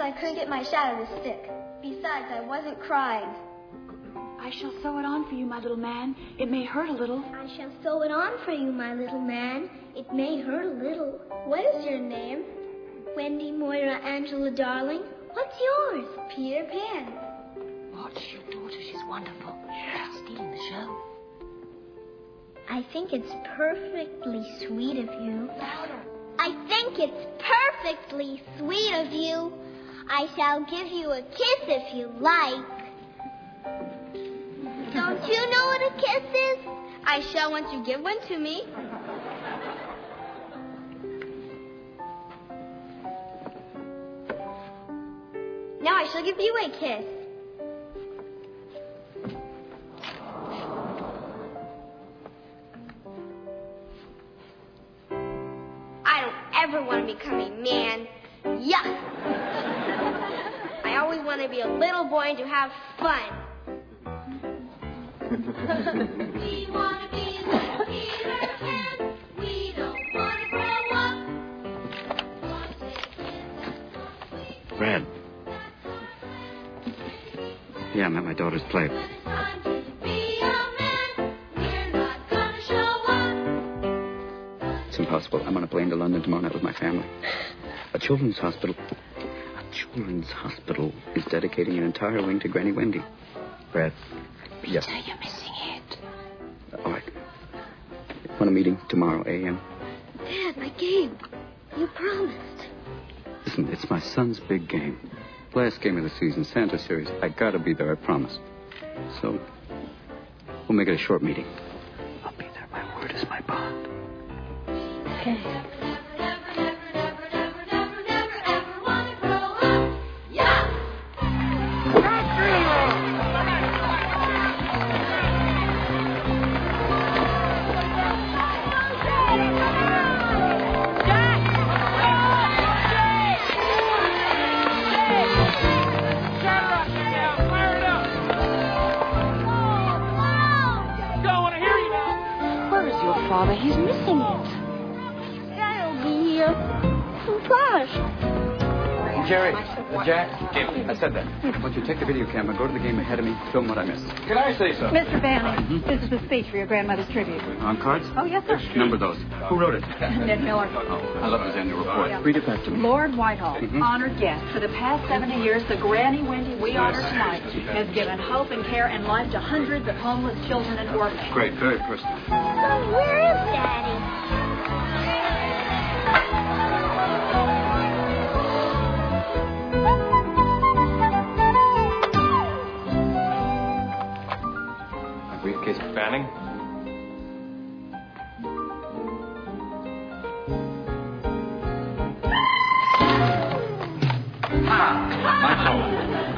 I couldn't get my shot of the stick. Besides, I wasn't crying. I shall sew it on for you, my little man. It may hurt a little. I shall sew it on for you, my little man. It may hurt a little. What is your name? Wendy Moira Angela Darling. What's yours? Peter Pan. Watch your daughter. She's wonderful. Yeah. She's stealing the show. I think it's perfectly sweet of you. Louder. I think it's perfectly sweet of you. I shall give you a kiss if you like. Don't you know what a kiss is? I shall once you give one to me. Now I shall give you a kiss. I don't ever want to become a man. Yuck! I always want to be a little boy and to have fun. We want to be like Peter Pan. We don't want to grow up. Brad. Yeah, I'm at my daughter's play. When it's time to be a man, we're not gonna show up. It's impossible. I'm on a plane to London tomorrow night with my family. A children's hospital is dedicating an entire wing to Granny Wendy. Brad. Yes. Peter, you're missing it. All right. Want a meeting tomorrow, a.m.? Dad, my game. You promised. Listen, it's my son's big game. Last game of the season, Santa Series. I gotta be there, I promise. So, we'll make it a short meeting. I'll be there. My word is my bond. Okay. Father, he's missing it. Dad'll be here. Gosh. Jerry, Jack, I said that. Once you take the video camera, go to the game ahead of me, film what I missed. Can I say so? Mr. Banning, this is the speech for your grandmother's tribute. On cards? Oh, yes, sir. Number those. Who wrote it? Ned Miller. Oh, I love his annual report. Yeah. Read it back to me. Lord Whitehall, honored guest. For the past 70 years, the Granny Wendy we honor tonight has given hope and care and life to hundreds of homeless children and orphans. Great, very personal. Oh, where is Daddy? Briefcase. Banning? My fault.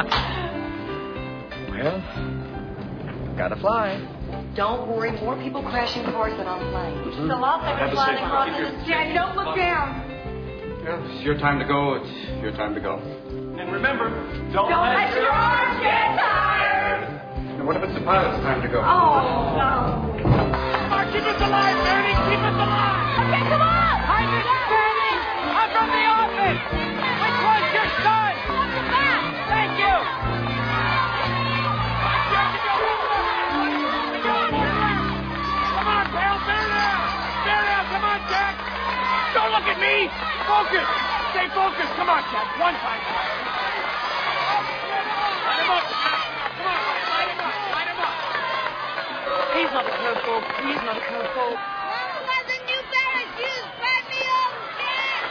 Well, gotta fly. Don't worry, more people crashing cars than on planes. So lots of Have a flying seat. across Keep your- the Daddy, don't look down. Well, it's your time to go. It's your time to go. And remember, don't Let your arms get tired. Now, what if it's the pilot's time to go? Oh, no. keep us alive, Bernie! Keep us alive! Okay, come on. Hi, Mrs. Bernie! I'm from the office! Which one's your son? Thank you! Come on, pal! Bear down! Bear down! Come on, Jack! Don't look at me! Focus! Stay focused! Come on, Jack! One time! Light him up! Come on! Light him up! Light him up! He's not a curveball. He's not a curveball. Mama has a new pair of shoes. Buy me all the kids.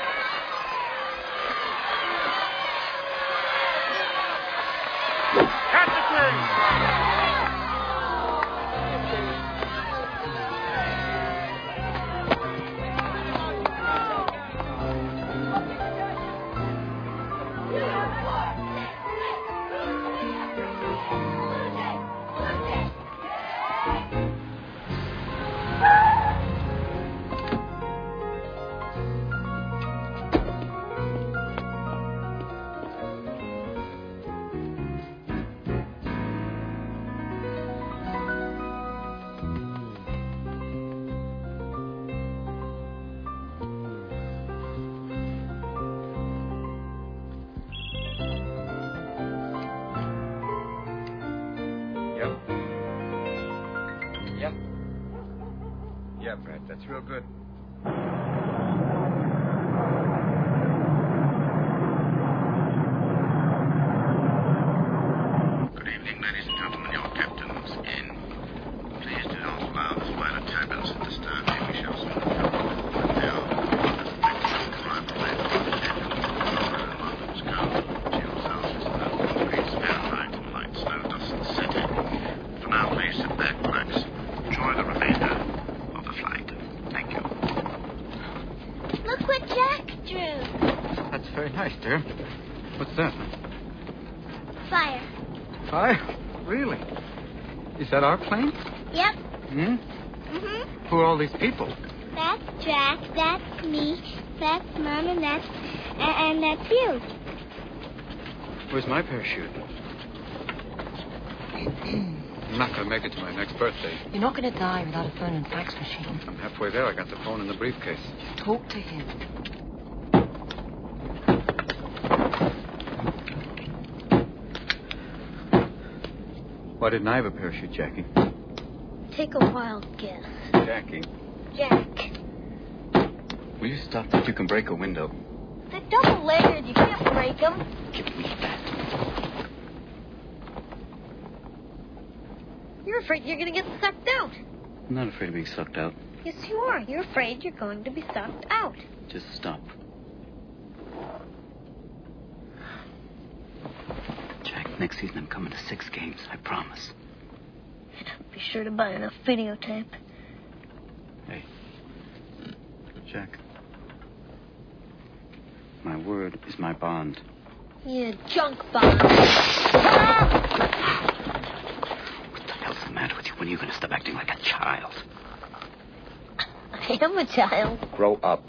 Catch the thing! Yeah, Brad, that's real good. Good evening, ladies and gentlemen. Your captain's in. Please do not allow the flight of turbulence to disturb you. We shall soon come. There are private planes and London's go. To yourselves, please Fahrenheit and light snow dust city. For now, please sit back, relax. Enjoy the remainder of the flight. Thank you. Look what Jack drew. That's very nice, dear. What's that? Fire. Fire? Really? Is that our plane? Yep. Hmm? Who are all these people? That's Jack, that's me, that's Mom, and that's you. Where's my parachute? I'm not going to make it to my next birthday. You're not going to die without a phone and fax machine. I'm halfway there. I got the phone in the briefcase. Talk to him. Why didn't I have a parachute, Jackie? Take a wild guess. Jackie, Jack. will you stop that? You can break a window. They're double-layered. You can't break them. Give me that. You're afraid you're going to get sucked out. I'm not afraid of being sucked out. Yes, you are. You're afraid you're going to be sucked out. Just stop. Jack, next season I'm coming to 6 games. I promise. Be sure to buy enough videotape. Hey. Jack. My word is my bond. You junk bond. What the hell's the matter with you? When are you going to stop acting like a child? I am a child. Grow up.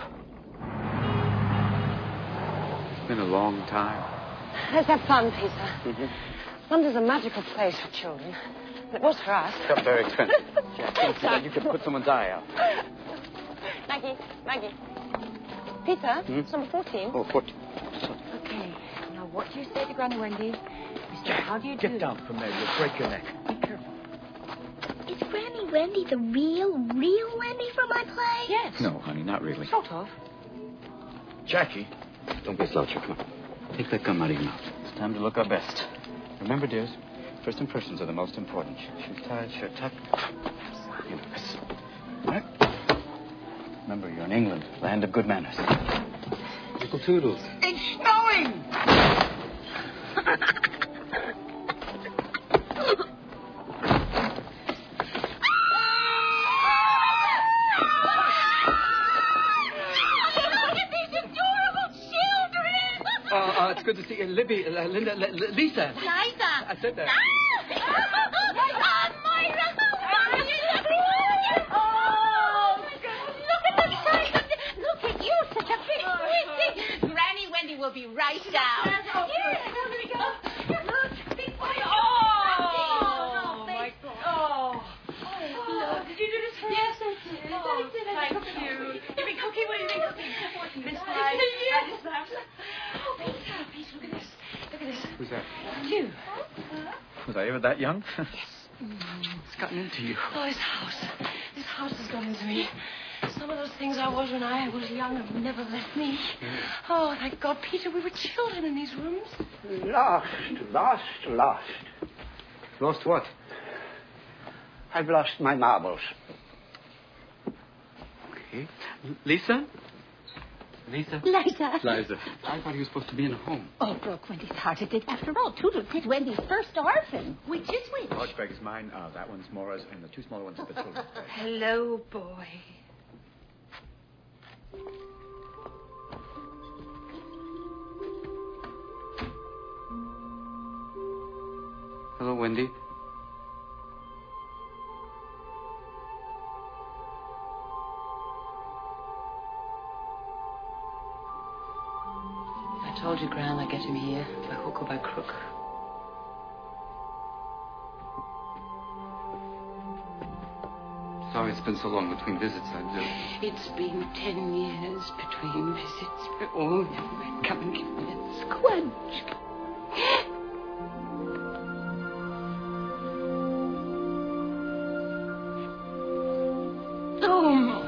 It's been a long time. Let's have fun, Peter. London's a magical place for children. It was for us. It's very expensive. Jack, you could put someone's eye out. Maggie. Peter, it's number 14. Oh, 14. Okay, now what do you say to Granny Wendy? You say, how do you do? Get down from there. You'll break your neck. Be careful. Is Granny Wendy the real Wendy from my play? Yes. No, honey, not really. Sort of. Jackie. Don't be a sloucher. Come on. Take that gum out of your mouth. It's time to look our best. Remember, dears, first impressions are the most important. Shoes tied, shirt tucked. Yes. Right? Remember, you're in England, land of good manners. Little Toodles. It's snowing! It's good to see you. Libby, Linda, Lisa. Liza. I said that. Look at you, such a pretty sweetie. Granny Wendy will be right down. Here we go. Look, big boy. Oh, my God. Oh. Look, did you do this for Yes, us? I did. Oh, Thank you. Give me cookie. What do you mean cookie? This time, I just Oh, Peter, look at this. Look at this. Who's that? You. Was I ever that young? Yes. It's gotten into you. Oh, this house has got into me. Some of those things I was when I was young have never left me. Oh, thank God, Peter, we were children in these rooms. Lost. Lost what? I've lost my marbles. Okay. Lisa? Liza. I thought he was supposed to be in a home. Oh, broke Wendy's heart. It did. After all, Toodles is Wendy's first orphan. Which is which? Large bag is mine. That one's Maura's, and the 2 smaller ones are the children's. Hello, boy. Hello, Wendy. I told you, Gran, I'd get him here, by hook or by crook. Sorry it's been so long between visits. It's been 10 years between visits. Oh, never mind. Come and give me a squanch. Oh,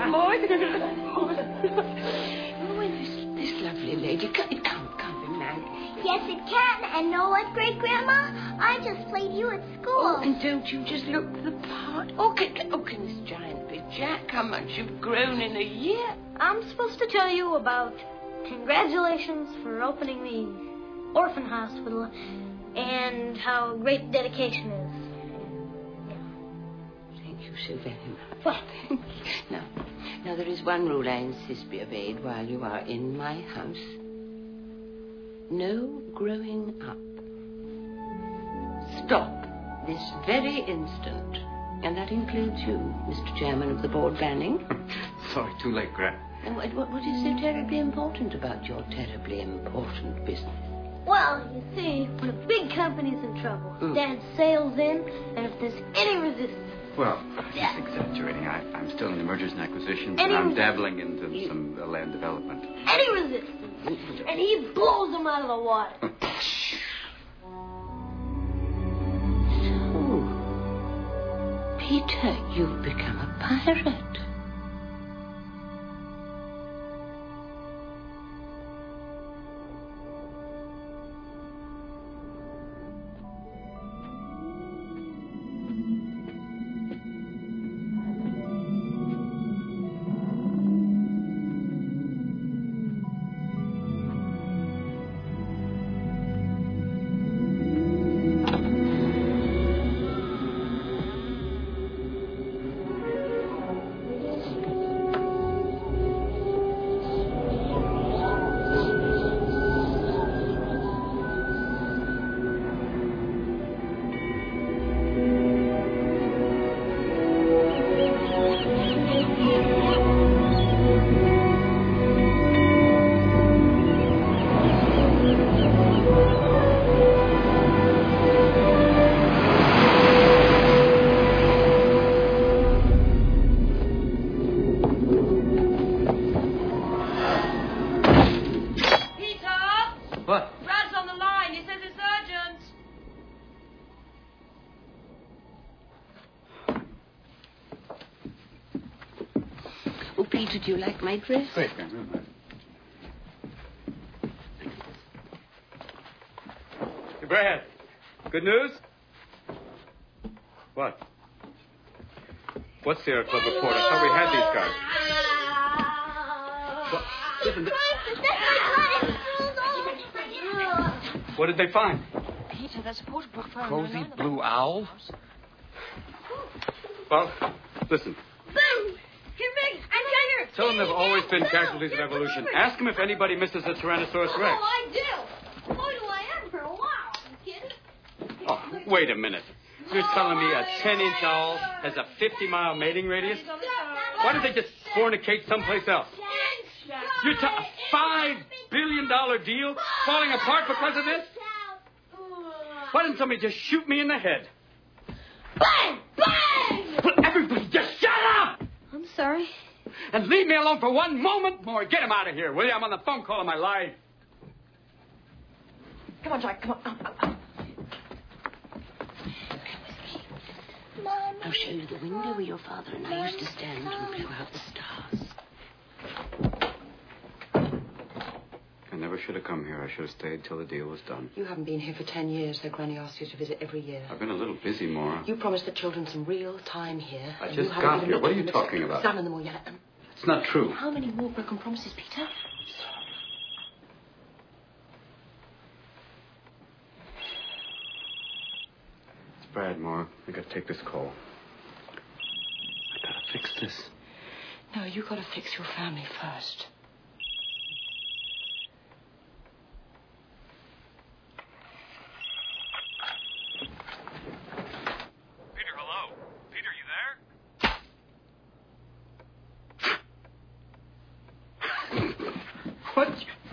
This lovely lady, it can't be Mag. Yes, it can. And know what, Great Grandma? I just played you at school. Oh, and don't you just look the part? Oh, can this giant be Jack? How much you've grown in a year? I'm supposed to tell you about congratulations for opening the orphan hospital and how great dedication is. Thank you so very much. What? Now, there is one rule I insist be obeyed while you are in my house. No growing up. Stop this very instant. And that includes you, Mr. Chairman of the board, Banning. Sorry, too late, Gran. What is so terribly important about your terribly important business? Well, you see, when a big company's in trouble, Dad sails in, and if there's any resistance... Well, just exaggerating. I'm still in the mergers and acquisitions, and I'm dabbling into some land development. Any resistance, and he blows them out of the water. So, Peter, you've become a pirate. Peter, do you like my dress? Wait, Hey, Brad. Good news? What? What's Sierra Club report? I thought we had these guys. What did they find? Peter, there's a portable phone. Cozy Blue Owl? Well, listen. Boom! Here, Meg, I'm here. Tell them there have always been casualties of evolution. Ask them if anybody misses a Tyrannosaurus Rex. Oh, I do. Boy, do I ever. Wow, kid. Oh, wait a minute. You're telling me a 10-inch owl has a 50-mile mating radius? Why don't they just fornicate someplace else? You're a $5 billion deal falling apart because of this? Why didn't somebody just shoot me in the head? Bang! Bang! Well, everybody just shut up! I'm sorry. And leave me alone for one moment more. Get him out of here, will you? I'm on the phone calling my life. Come on, Jack. Come on. Mom. I'll show you the window where your father and I used to stand and blow out the stars. I never should have come here. I should have stayed till the deal was done. You haven't been here for 10 years, though Granny asked you to visit every year. I've been a little busy, Maura. You promised the children some real time here. I just got here. What are you talking about? Some of them will yell at them. It's not true. How many more broken promises, Peter? It's Brad, Maura. I gotta take this call. I gotta fix this. No, you gotta fix your family first. Peter, hello. Peter, you there? What?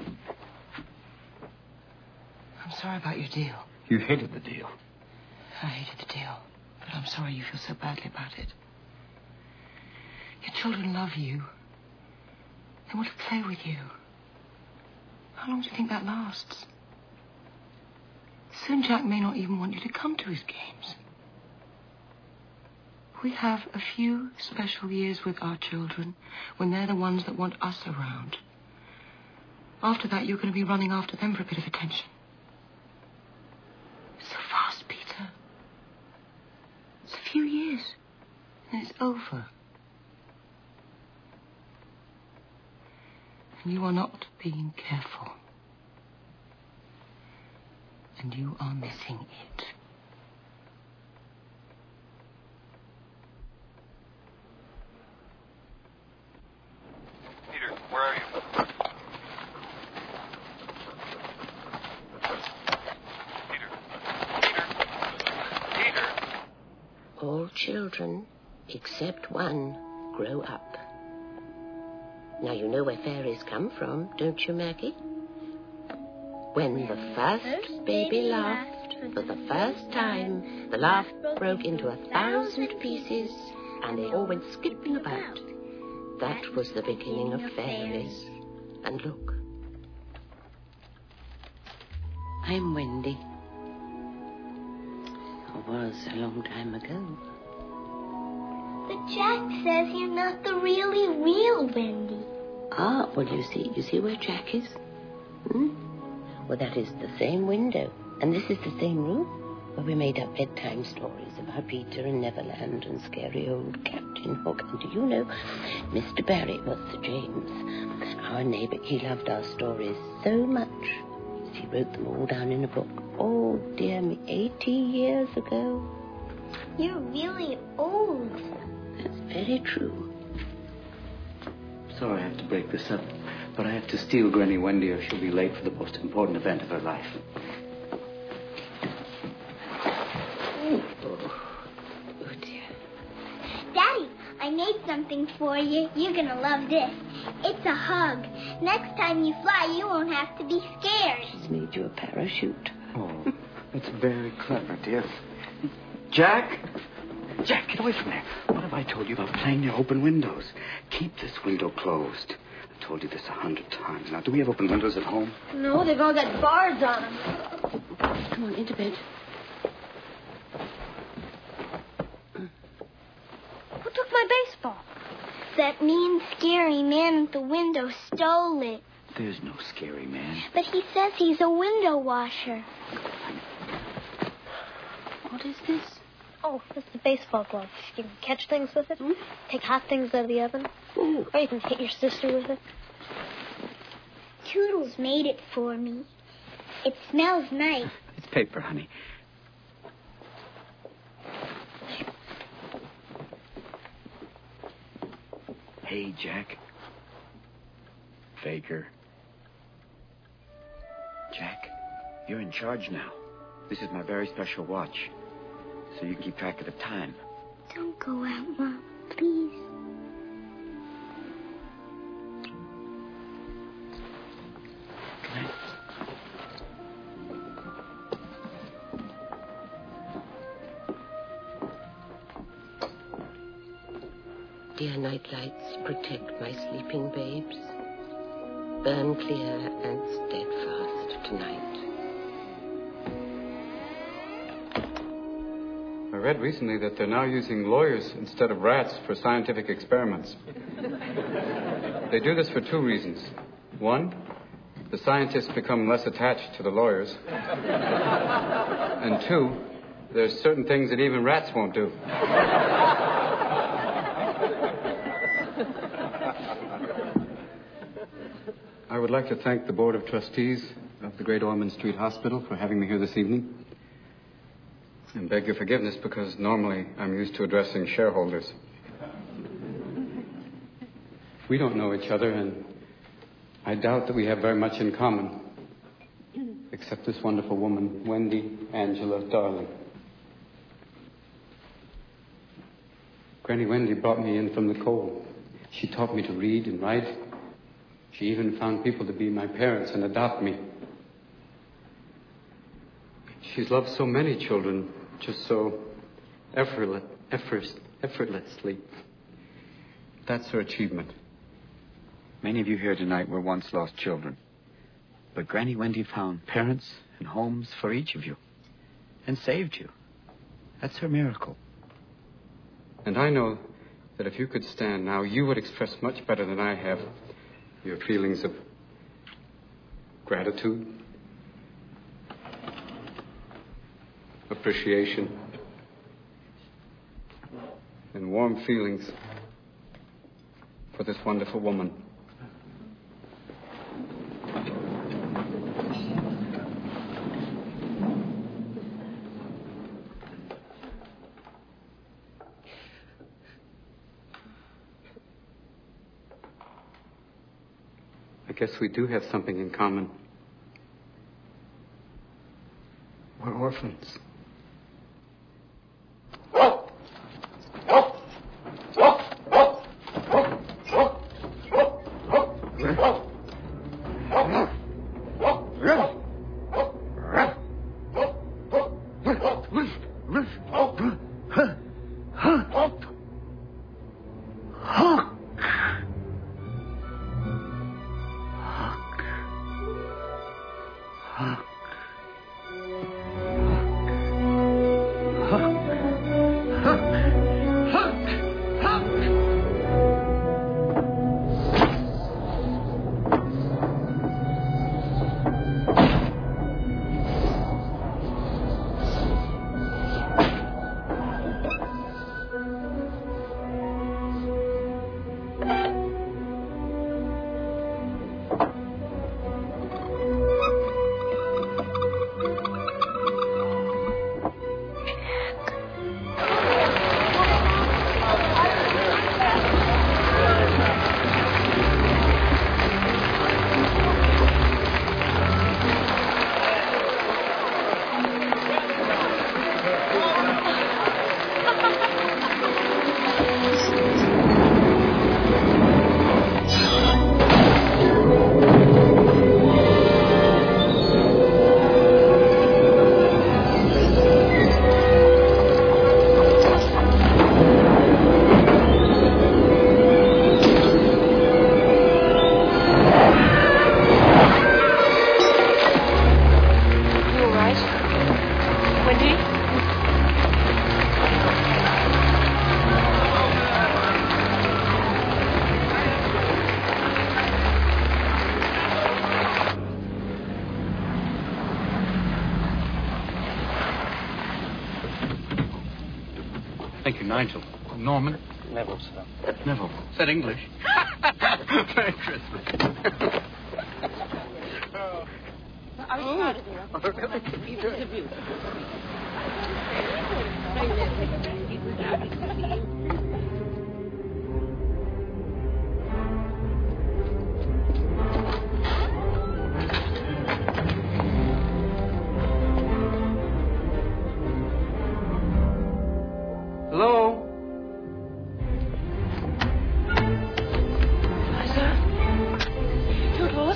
I'm sorry about your deal. You hated the deal. I hated the deal, but I'm sorry you feel so badly about it. Your children love you. They want to play with you. How long do you think that lasts? Soon Jack may not even want you to come to his games. We have a few special years with our children when they're the ones that want us around. After that, you're going to be running after them for a bit of attention. So fast, Peter. It's a few years, and it's over. And you are not being careful. And you are missing it. Peter, where are you? Peter. All children, except one, grow up. Now you know where fairies come from, don't you, Maggie? When the first baby laughed for the first time, the laugh broke into 1,000 pieces, and they all went skipping about. That was the beginning of fairies. And look. I'm Wendy. Or was a long time ago. But Jack says you're not the really real Wendy. Ah, well, you see where Jack is? Well, that is the same window. And this is the same room where we made up bedtime stories about Peter and Neverland and scary old Captain Hook. And do you know, Mr. Barry was Sir James, our neighbour. He loved our stories so much. He wrote them all down in a book. Oh, dear me, 80 years ago. You're really old. That's very true. Sorry I have to break this up, but I have to steal Granny Wendy or she'll be late for the most important event of her life. Oh, dear. Daddy, I made something for you. You're going to love this. It's a hug. Next time you fly, you won't have to be scared. She's made you a parachute. Oh, that's very clever, dear. Jack? Jack, get away from there. What have I told you about playing near open windows? Keep this window closed. I've told you this 100 times. Now, do we have open windows at home? No, they've all got bars on them. Come on, into bed. Who took my baseball? That mean, scary man at the window stole it. There's no scary man. But he says he's a window washer. What is this? Oh, it's a baseball glove. You can catch things with it. Take hot things out of the oven. Ooh. Or you can hit your sister with it. Toodles made it for me. It smells nice. It's paper, honey. Hey, Jack. Faker. Jack, you're in charge now. This is my very special watch, so you can keep track of the time. Don't go out, Mom, please. Good night. Dear night lights, protect my sleeping babes. Burn clear and steadfast tonight. I read recently that they're now using lawyers instead of rats for scientific experiments. They do this for two reasons. One, the scientists become less attached to the lawyers. And two, there's certain things that even rats won't do. I would like to thank the Board of Trustees of the Great Ormond Street Hospital for having me here this evening. And beg your forgiveness because normally I'm used to addressing shareholders. We don't know each other, and I doubt that we have very much in common. Except this wonderful woman, Wendy Angela Darling. Granny Wendy brought me in from the cold. She taught me to read and write. She even found people to be my parents and adopt me. She's loved so many children, just so effortlessly. That's her achievement. Many of you here tonight were once lost children. But Granny Wendy found parents and homes for each of you and saved you. That's her miracle. And I know that if you could stand now, you would express much better than I have your feelings of gratitude, appreciation, and warm feelings for this wonderful woman. I guess we do have something in common. We're orphans. Thank you, Nigel. Norman? Neville, sir. Neville. Said English. Merry Christmas. I was proud of you. It was a beauty. Hello? Liza? Toodles?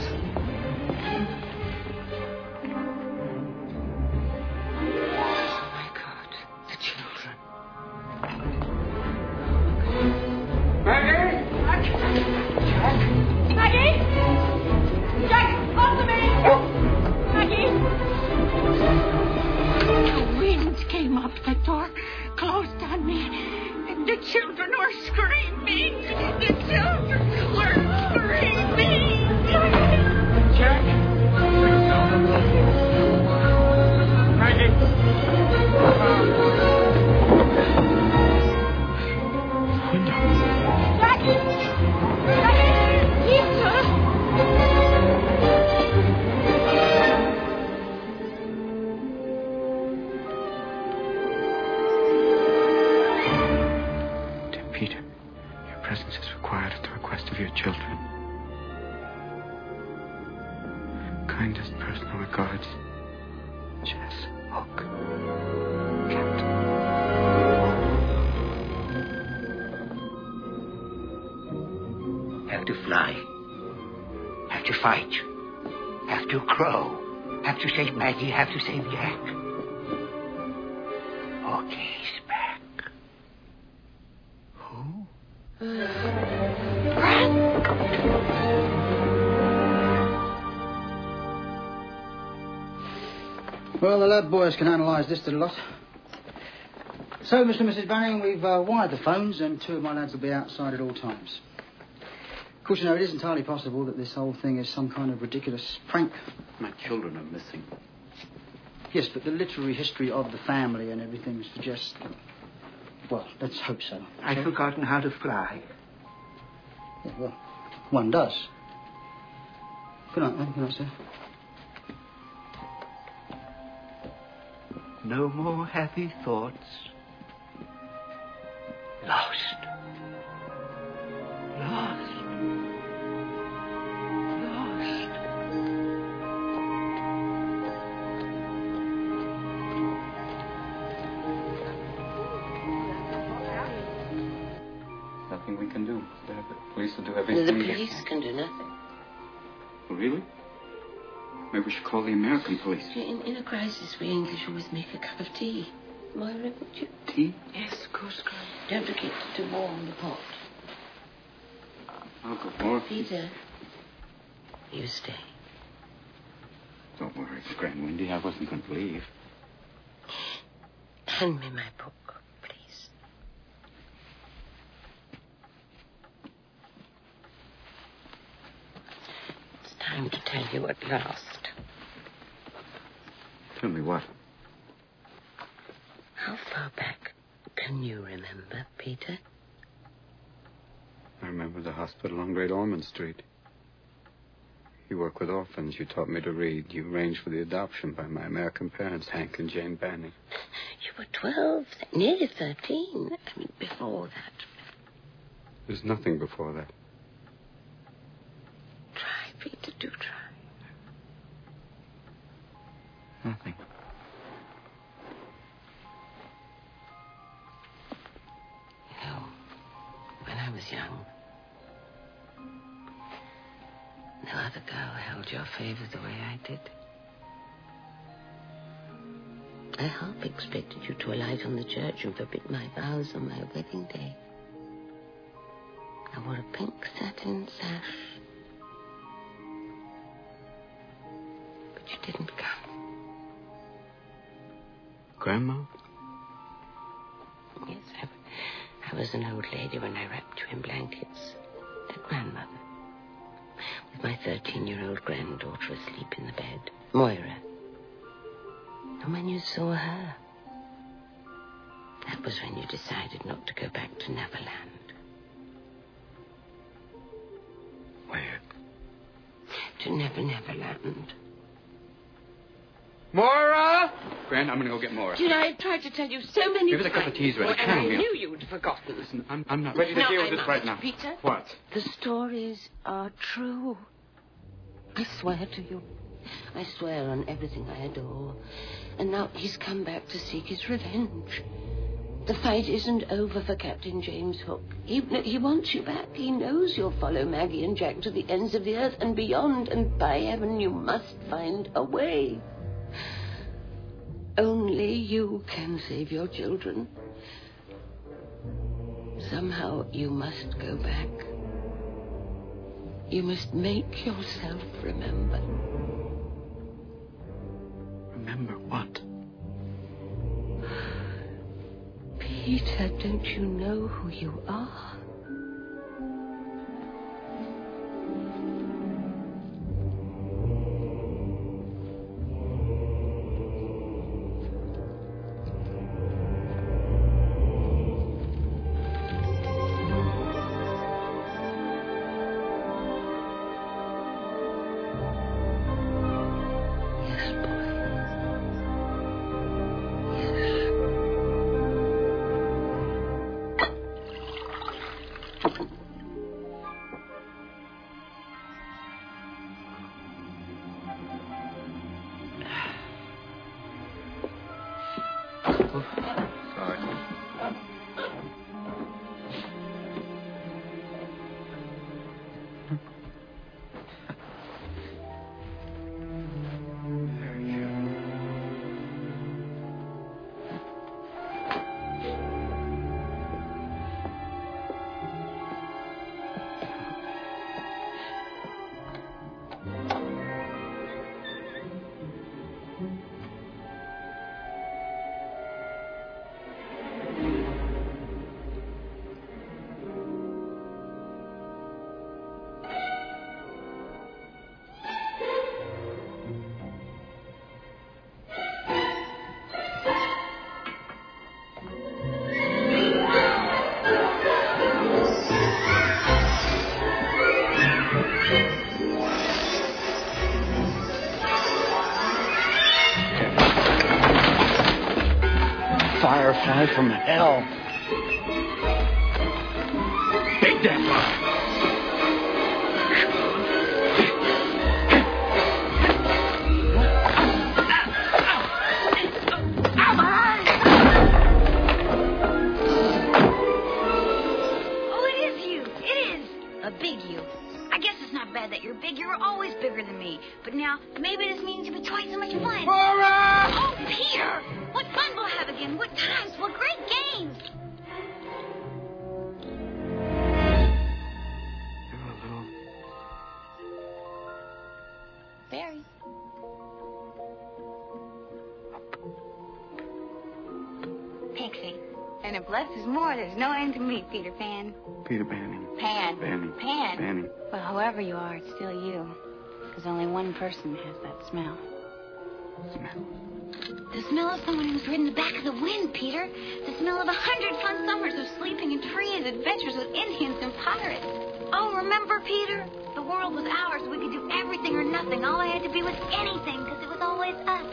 Oh, my God. The children. Maggie? Maggie? Jack, answer me! Maggie? The wind came up the door, closed on me, and the children were screaming. The children were screaming. Jack? Maggie? Jackie! Jackie! Peter! Dear Peter, your presence is required at the request of your children. Kindest personal regards, Jess Hook, Captain. Have to fly. Have to fight. Have to crow. Have to save Maggie. Have to save Jack. Okay, he's back. Who? Well, the lab boys can analyze this little lot. So, Mr. and Mrs. Banning, we've wired the phones and 2 of my lads will be outside at all times. Of course, you know, it is entirely possible that this whole thing is some kind of ridiculous prank. My children are missing. Yes, but the literary history of the family and everything suggests... Well, let's hope so. I've forgotten how to fly. Yeah, well, one does. Good night, man. Good night, sir. No more happy thoughts. Lost. Lost. Lost. Nothing we can do. The police will do everything. The police can do nothing. Oh, really? Maybe we should call the American police. In a crisis, we English always make a cup of tea. Moira, would you? Tea? Yes, of course, Graham. Don't forget to warm the pot. I'll go for it. Peter, you stay. Don't worry, it's Grand Windy. I wasn't going to leave. Hand me my book, please. It's time to tell you at last. Tell me what? How far back can you remember, Peter? I remember the hospital on Great Ormond Street. You work with orphans. You taught me to read. You arranged for the adoption by my American parents, Hank and Jane Banning. You were 12, nearly 13. I mean, before that. There's nothing before that. Try, Peter, do try. Nothing. You know, when I was young, no other girl held your favor the way I did. I half expected you to alight on the church and forbid my vows on my wedding day. I wore a pink satin sash. But you didn't come. Grandma? Yes, I was an old lady when I wrapped you in blankets. A grandmother. With my 13-year-old granddaughter asleep in the bed. Moira. And when you saw her, that was when you decided not to go back to Neverland. Where? To Neverland. Moira! Gran, I'm going to go get Moira. Did I try to tell you so many Give us a times? cup of tea's ready. And I Chamomile. knew you'd forgotten. Listen, I'm not ready to deal with this right now. Peter. What? The stories are true. I swear to you. I swear on everything I adore. And now he's come back to seek his revenge. The fight isn't over for Captain James Hook. He wants you back. He knows you'll follow Maggie and Jack to the ends of the earth and beyond. And by heaven, you must find a way. Only you can save your children. Somehow you must go back. You must make yourself remember. Remember what? Peter, don't you know who you are? Fly from hell. Take that fly. That you're big. You were always bigger than me. But now, maybe this means you'll be twice so much fun. Laura! Oh, Peter! What fun we'll have again. What times. What great games. You're a little... Barry. Pixie. And if less is more, there's no end to me, Peter Pan. Peter Panning. Pan. Panning. Pan. Panning. Well, however you are, it's still you. Because only one person has that smell. Smell? The smell of someone who's ridden the back of the wind, Peter. The smell of 100 fun summers of sleeping in trees, adventures with Indians and pirates. Oh, remember, Peter? The world was ours. We could do everything or nothing. All I had to be was anything, because it was always us.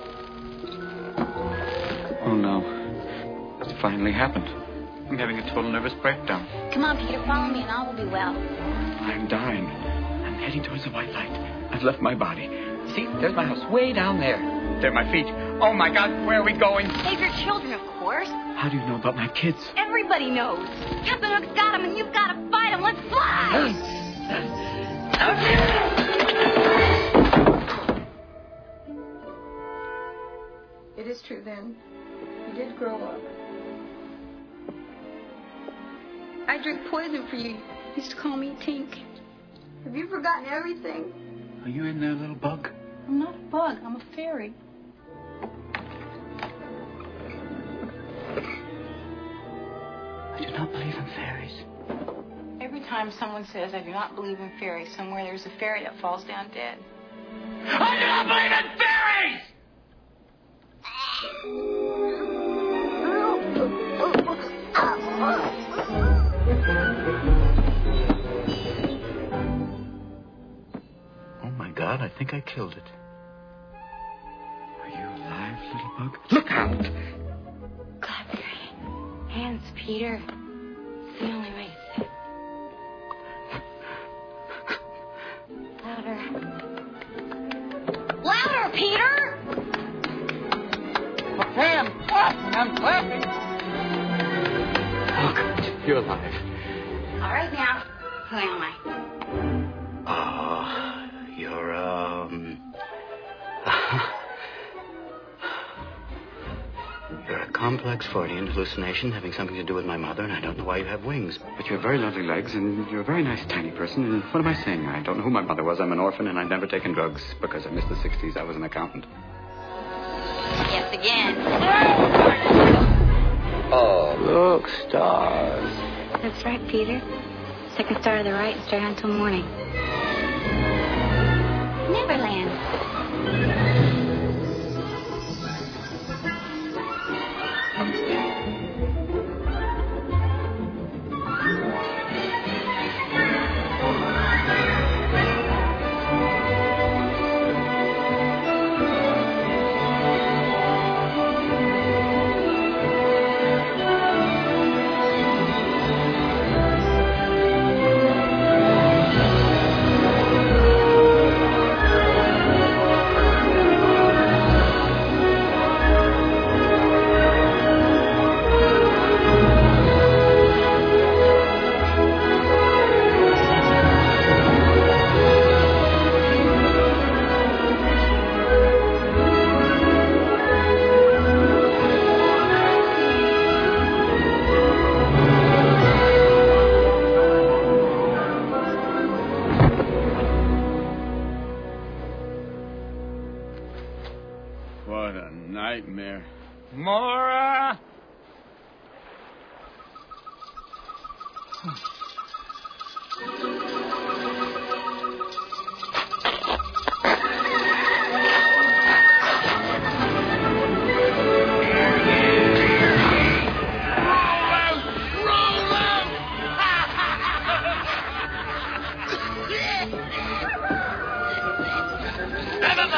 Oh, no. That's finally happened. I'm having a total nervous breakdown. Come on, Peter, follow me and all will be well. I'm dying. I'm heading towards the white light. I've left my body. See, there's my house way down there. There are my feet. Oh, my God, where are we going? Save your children, of course. How do you know about my kids? Everybody knows. Captain Hook's got them, and you've got to fight them. Let's fly! It is true, then. You did grow up. I drink poison for you. You used to call me Tink. Have you forgotten everything? Are you in there, little bug? I'm not a bug. I'm a fairy. I do not believe in fairies. Every time someone says I do not believe in fairies, somewhere there's a fairy that falls down dead. I do not believe in fairies! Oh, my God, I think I killed it. Are you alive, little bug? Look out! Clap your hands, Peter. It's the only way to say it. Louder. Louder, Peter! Okay, I'm clapping. I'm clapping. Oh, good. You're alive. All right, now. Who am I? You're, You're a complex Freudian hallucination having something to do with my mother, and I don't know why you have wings. But you have very lovely legs, and you're a very nice tiny person, and what am I saying? I don't know who my mother was. I'm an orphan, and I've never taken drugs because I missed the 60s. I was an accountant. Yes, again. Oh, look, stars. That's right, Peter. Second star to the right, straight on till morning. Neverland. What a nightmare. Maura!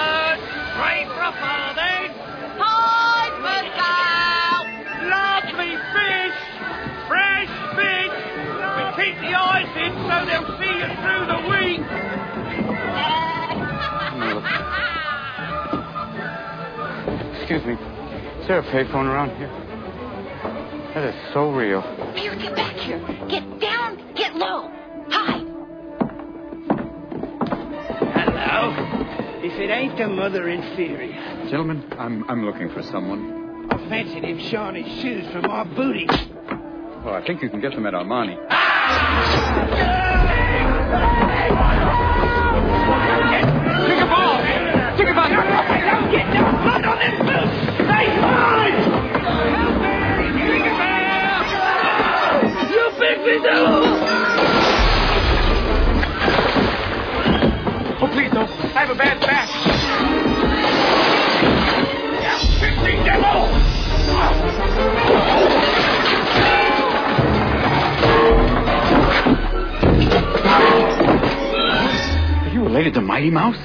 Lovely Excuse me. Is there a payphone around here? That is so real. Peter, get back here. Get down, get low. Hide. Hello. If it ain't the mother inferior. Gentlemen, I'm looking for someone. I fancied him showing his shoes from our booty. Well, I think you can get them at Armani. Take a ball! Take a ball! Don't get no blood on this boot! Stay hard! You big fiddle! Oh, please, no. I have a bad back. Yeah, 15 devil! Are you related to Mighty Mouse?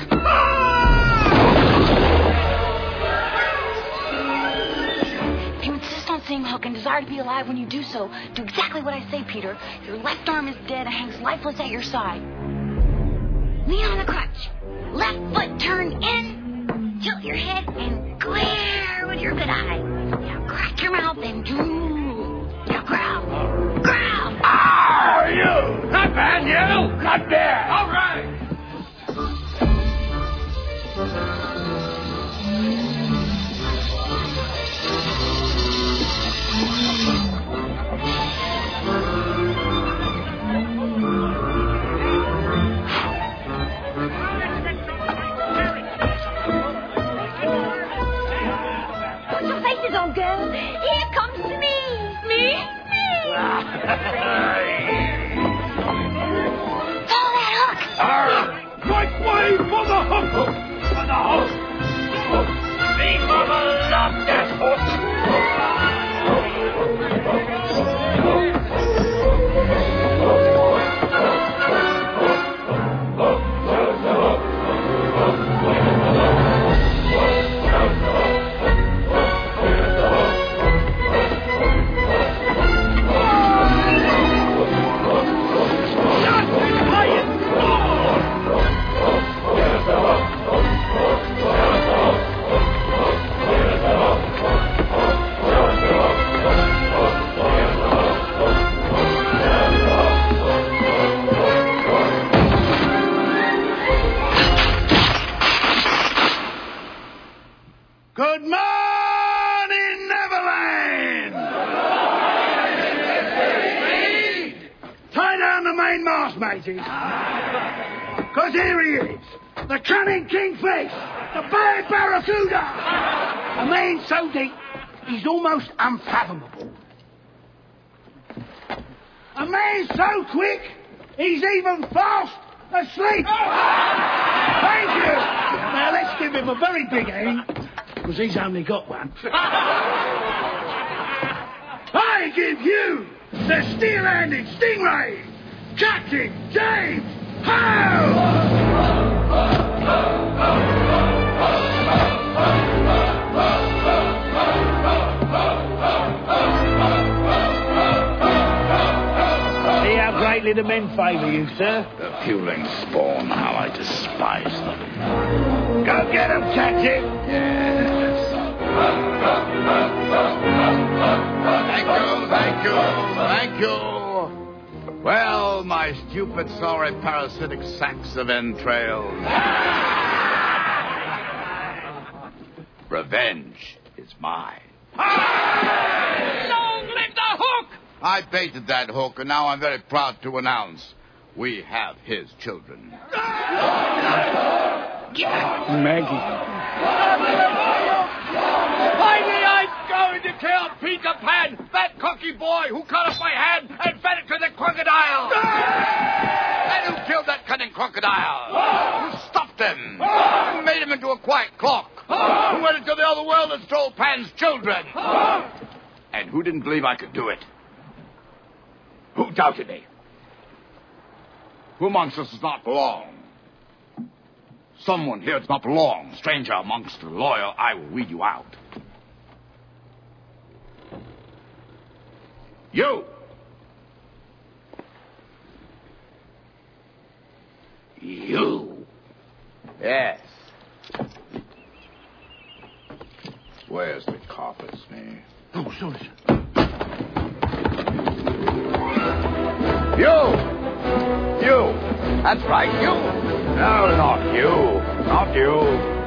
If you insist on seeing Hook and desire to be alive when you do so, do exactly what I say, Peter. Your left arm is dead and hangs lifeless at your side. Lean on the crutch. Left foot turn in. Tilt your head and glare with your good eye. Now crack your mouth and drool. Now growl. Growl. Ah, you! Not bad, you! Not bad! All right! Put your faces on, girls. Here comes me. Me? Follow that hook. Right way for the hook! For the hook! Me mama love that hook! Good morning, Neverland! Tie down the main mast, matey. Because here he is, the cunning kingfish, the bay barracuda. A man so deep, he's almost unfathomable. A man so quick, he's even fast asleep. Thank you. Now let's give him a very big hand. Because he's only got one. I give you the steel-handed stingray, Captain James Howe! See how greatly the men favour you, sir. The puling spawn, how I despise them. Go get him, Captain! Yes. Thank you. Well, my stupid, sorry, parasitic sacks of entrails. Revenge is mine. Long live the hook! I baited that hook, and now I'm very proud to announce we have his children. Maggie. I ain't going to kill Peter Pan, that cocky boy who cut off my hand and fed it to the crocodile. And who killed that cunning crocodile? Who stopped him? Who made him into a quiet clock? Who went into the other world and stole Pan's children? And who didn't believe I could do it? Who doubted me? Who amongst us does not belong? Someone here does not belong. Stranger amongst the loyal, I will weed you out. You! You! Yes. Where's the carpet smear? Oh, sorry, sir. You! That's right, you! No, not you. Not you.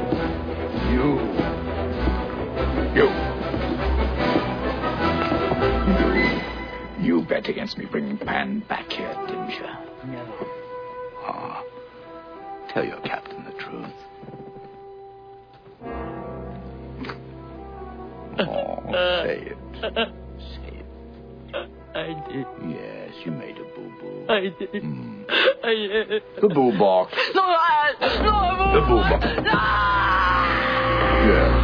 You bet against me bringing Pan back here, didn't you? No. Ah, tell your captain the truth. Say it. I did. Yes, you made a boo-boo. I did. I did. The boo box. No, The boo box. Yes.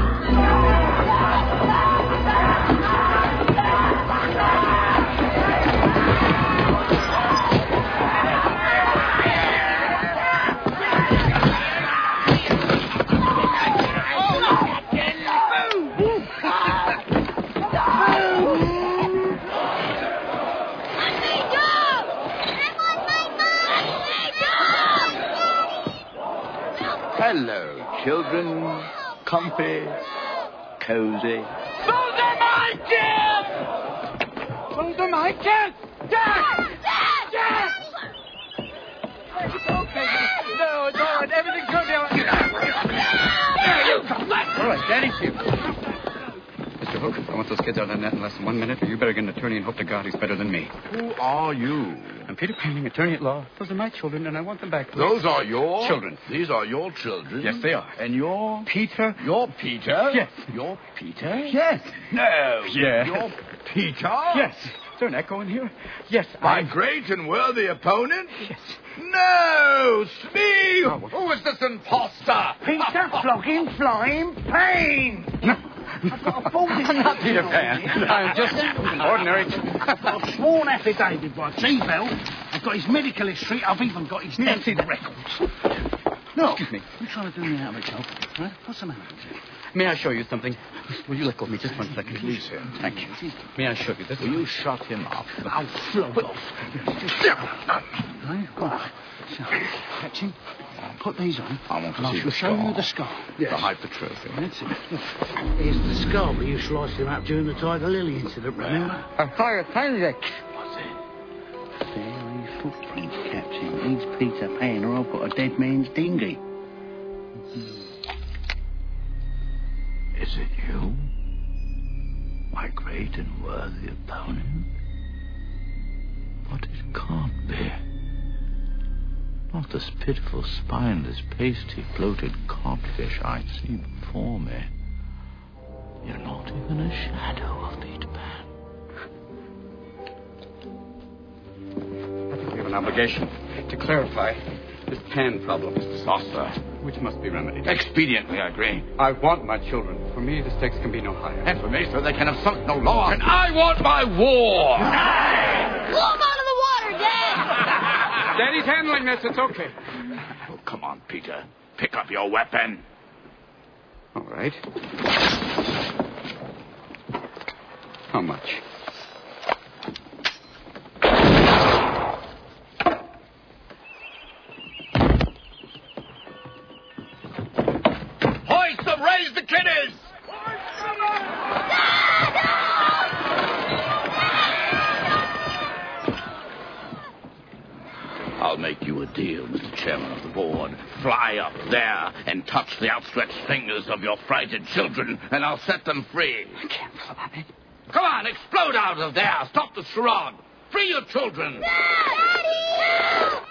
Hello, children. Comfy. Cozy. Those are my kids! Those are my kids! Dad! Dad! It's okay. No, it's all right. Everything's going to be all right. All right, Daddy, you. Mr. Hook, I want those kids out of that net in less than 1 minute, or you better get an attorney and hope to God he's better than me. Who are you? I'm Peter Panning, attorney at law. Those are my children, and I want them back. Those are your children. These are your children. Yes, they are. And you're Peter. You're Peter. Yes. You're Peter. Yes. No. Yes. You're Peter. Yes. Is there an echo in here? Yes. My great and worthy opponent. Yes. No, Smee. Who is this imposter? Peter Flogging Flying Pain! No. I've got a full I'm not Peter Pan. I'm just ordinary. I've got a sworn affidavit by Seabell. I've got his medical history. I've even got his dental records. No. Excuse me. What are you trying to do now, Mitchell? Huh? What's the matter with you? May I show you something? Will you let go of me just 1 second? Release him. Thank you. May I show you this? Will you shut him up? Oh, flog off. Right, right. So, catch him. Put these on. I want to and I see shall the show scar. you the scar. To hide the trophy. That's it. Here's the scar where you sliced him up during the Tiger Lily incident, remember? A fire Tanzek. What's it? Fairy footprints, Captain. He's Peter Pan, or I've got a dead man's dinghy. Is it you? My great and worthy opponent? But it can't be. Not this pitiful, spineless, pasty-bloated codfish I see before me. You're not even a shadow of Peter Pan. I think we have an obligation to clarify this Pan problem, Mr. Saucer. which must be remedied. Expediently, I agree. I want my children. For me, the stakes can be no higher. And for me, so they can have sunk no lower. And I want my war! Blow him out of the water, Dad! Daddy's handling this. It's okay. Oh, come on, Peter. Pick up your weapon. All right. How much? Hoist them! Raise the kiddies! I'll make you a deal, Mr. Chairman of the board. Fly up there and touch the outstretched fingers of your frightened children, and I'll set them free. I can't stop it. Come on, explode out of there. Stop the charade. Free your children. Daddy!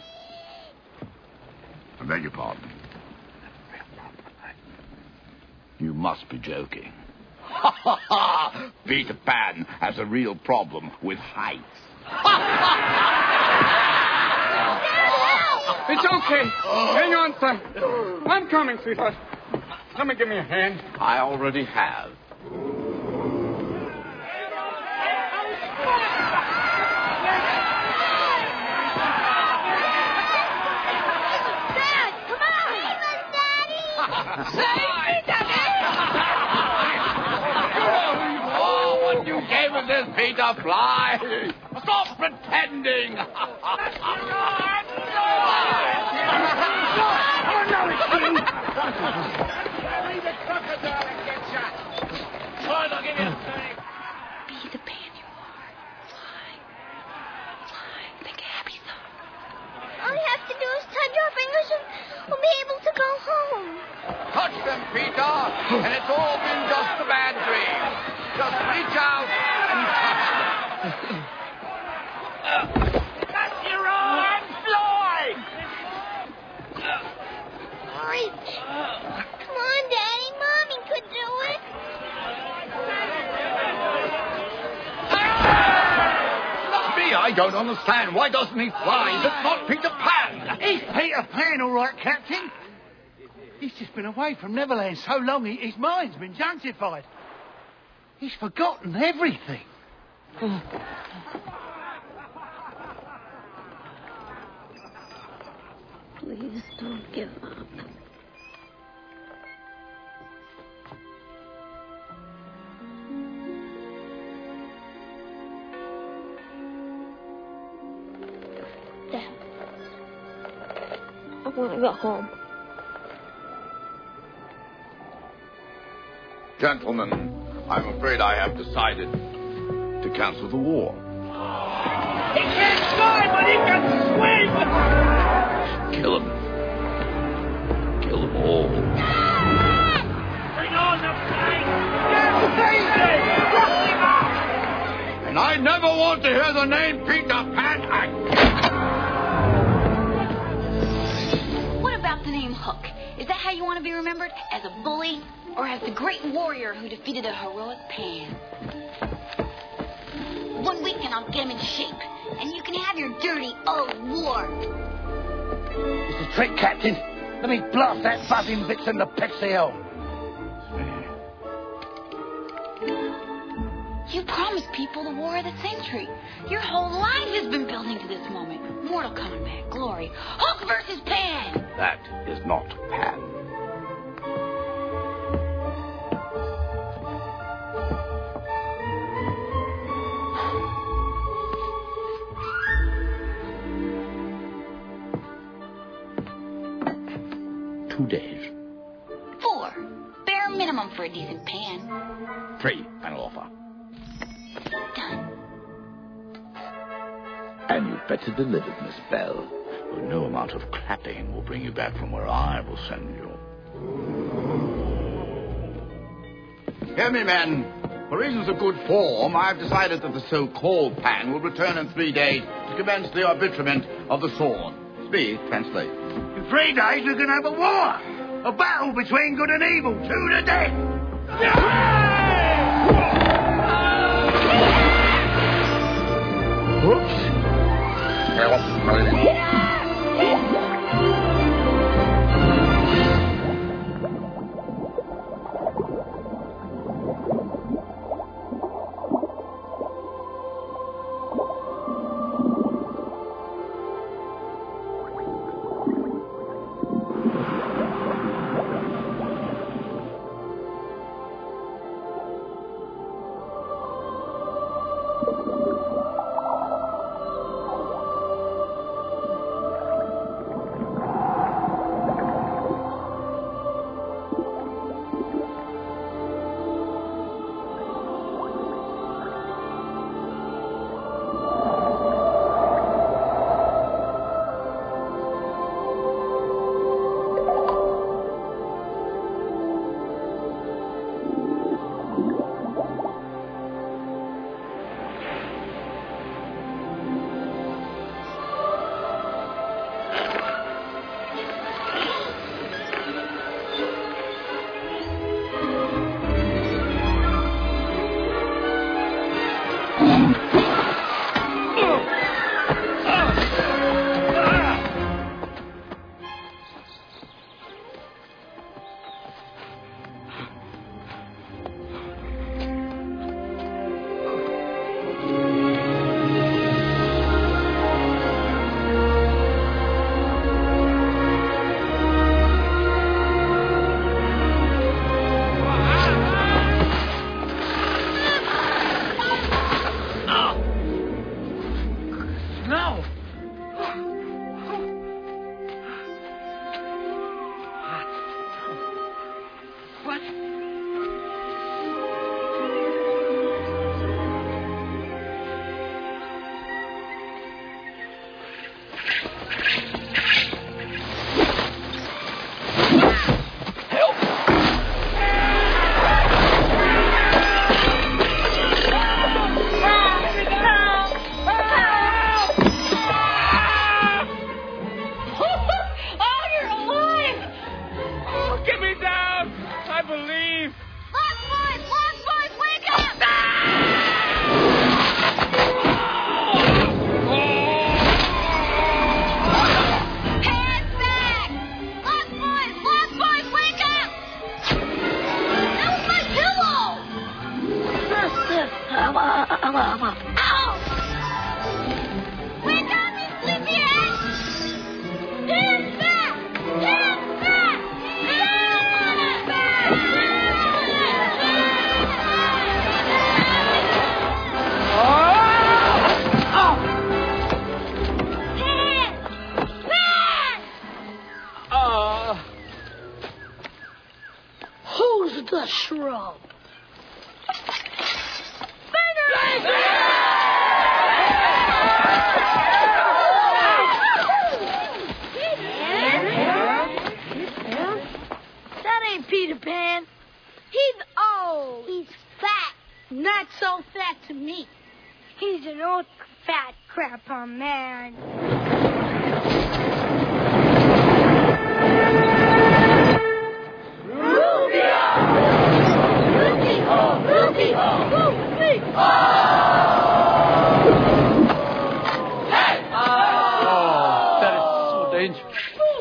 I beg your pardon. You must be joking. Ha ha ha! Peter Pan has a real problem with heights. It's okay. Hang on, son. I'm coming, sweetheart. Someone give me a hand. I already have. Dad, come on! Save us, Daddy! Oh, what you gave us this, Peter Fly. Stop pretending. Oh, no, it's you! Leave the crocodile and get shot. have to do is touch our fingers and we'll be able to go home. Touch them, Peter, and it's all been just a bad dream. Just reach out and touch them. That's your arm, fly! Reach. Come on, Daddy. Mommy could do it. Me, I don't understand. Why doesn't he fly? That's not Peter Pan. He's Peter Pan, all right, Captain. He's just been away from Neverland so long, his mind's been junkified. He's forgotten everything. Please don't give up. Dad, I want to go home. Gentlemen, I'm afraid I have decided to cancel the war. He can't fly, but he can swim! Kill them. Kill them all. Bring on the plane! Get easy! Thrust him out! And I never want to hear the name Peter Pan What about the name Hook? Is that how you want to be remembered? As a bully? Or as the great warrior who defeated a heroic Pan? 1 week and I'll get him in shape. And you can have your dirty old war. It's a trick, Captain. Let me blast that buzzing bits in the Pixie. You promised people the war of the century. Your whole life has been building to this moment. Mortal Kombat, glory, Hulk versus Pan. That is not Pan. Two days. 4. Bare minimum for a decent Pan. 3, final offer. Done. And you'd better deliver it, Miss Bell, or no amount of clapping will bring you back from where I will send you. Hear me, men. For reasons of good form, I've decided that the so-called Pan will return in 3 days to commence the arbitrament of the sword. Speak, translate. In 3 days, we're going to have a war. A battle between good and evil, to the death. Whoops. I believe. Lost boys, wake up! Hands back! Lost boys, wake up! That was my pillow! Ow! Wake up, you sleepyhead! Hands back! Hands back! Hands back! Who's the shrub? That ain't Peter Pan. He's old. He's fat. Not so fat to me. He's an old fat crapper man. That is so dangerous.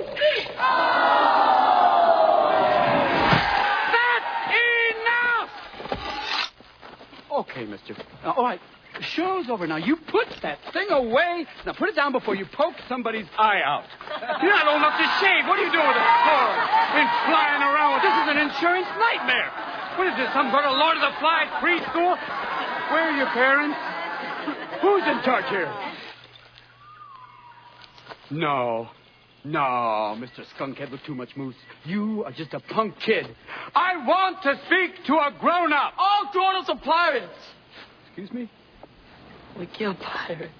Okay, mister. All right. The show's over now. You put that thing away. Now put it down before you poke somebody's eye out. You're not old enough to shave. What are you doing with a sword? Been flying around with... This is an insurance nightmare. What is this, some sort of Lord of the Flies preschool? Where are your parents? Who's in charge here? No, Mr. Skunkhead with too much moose. You are just a punk kid. I want to speak to a grown-up. All grown-ups are pirates. Excuse me? We kill pirates.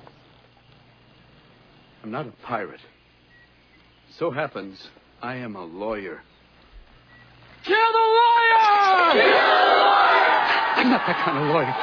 I'm not a pirate. So happens I am a lawyer. Kill the lawyer! Kill the lawyer! I'm not that kind of lawyer.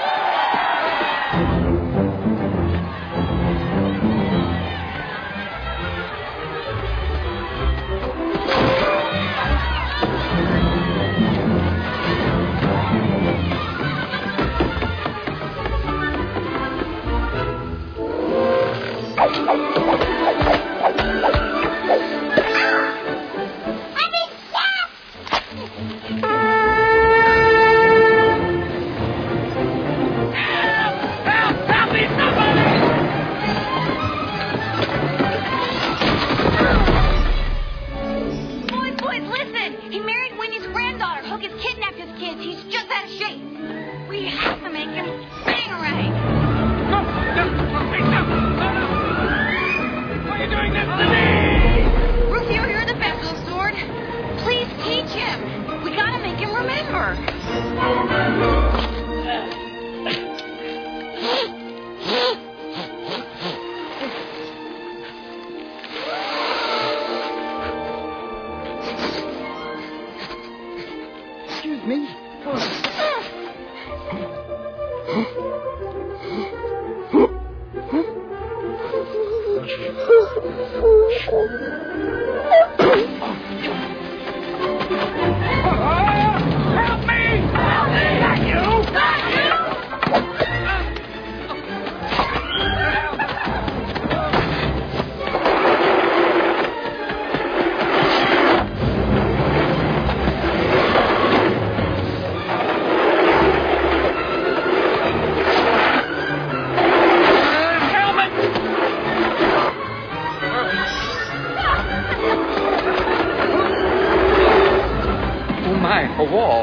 A wall.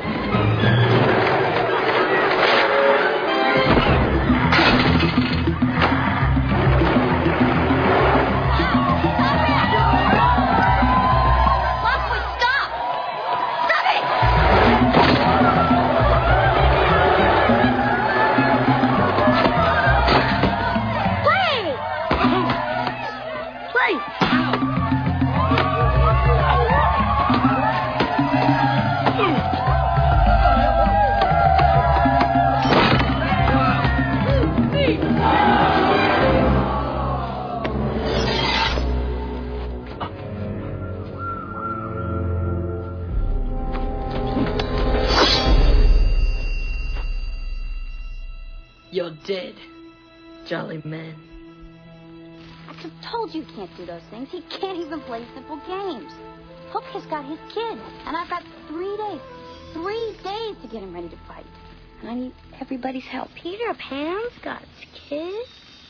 You're dead, jolly man. I just told you he can't do those things. He can't even play simple games. Hook has got his kid, and I've got 3 days. 3 days to get him ready to fight. And I need everybody's help. Peter Pan's got kids.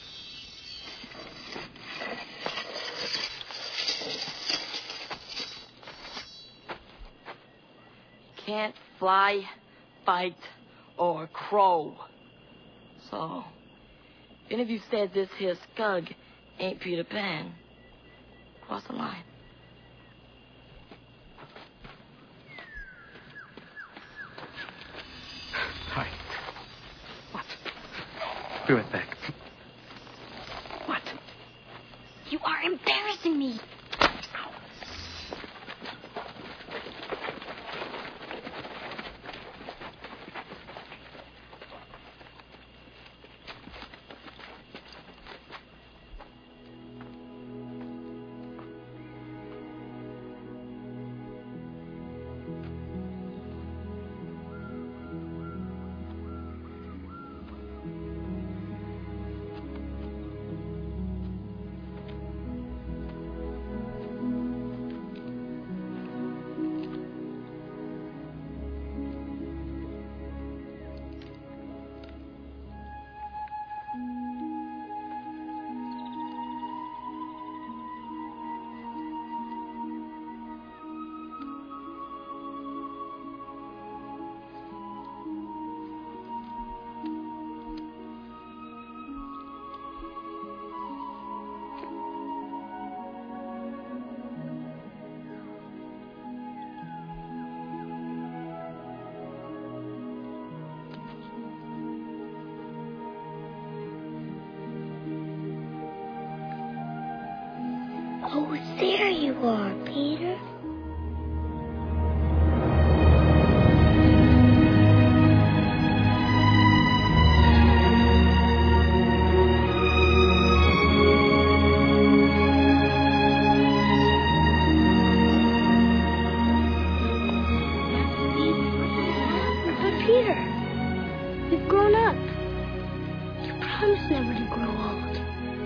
Can't fly, fight, or crow. So, even if you said this here skug ain't Peter Pan, cross the line. Hi. What? Be right back. What? You are embarrassing me. Oh, there you are, Peter. But Peter, you've grown up. You promised never to grow old.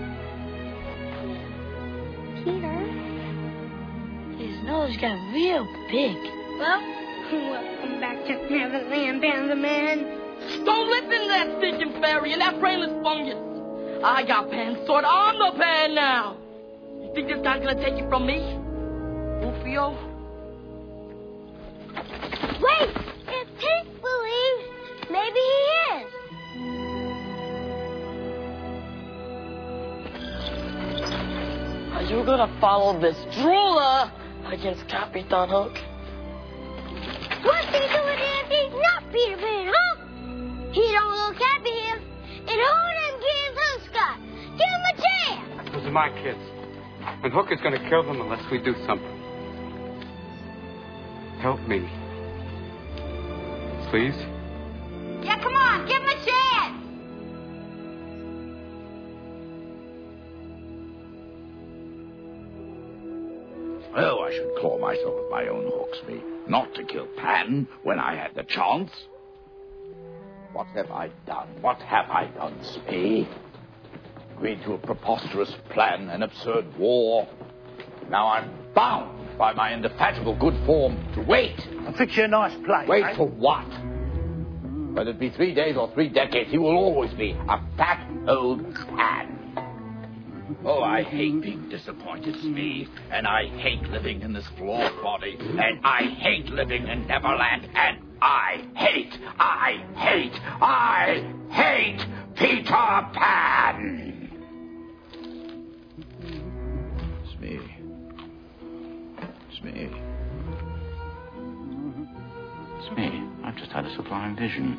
Peter? His nose got real big. Well, welcome back to Neverland, Panda Man. Don't listen to that stinking fairy and that brainless fungus. I got Pan Sword. I'm the Pan now. You think this guy's gonna take you from me? Rufio? Wait! If Pink believes, maybe he is. Are you gonna follow this drooler against Capitan Hook? What's he doing if he's not Peter Pan, huh? He don't look happy here. And who them kids Hook's got? Give him a chance. Those are my kids. And Hook is going to kill them unless we do something. Help me. Please? Yeah, come on, give him a chance. Oh, I should claw myself with my own hooks, me. Not to kill Pan when I had the chance. What have I done? What have I done, Smee? Agreed to a preposterous plan, an absurd war. Now I'm bound by my indefatigable good form to wait. I'll fix you a nice place. Wait for what? Whether it be 3 days or 3 decades, he will always be a fat old Pan. Oh, I hate being disappointed, Smee. And I hate living in this flawed body. And I hate living in Neverland. And I hate Peter Pan! Smee. I've just had a sublime vision.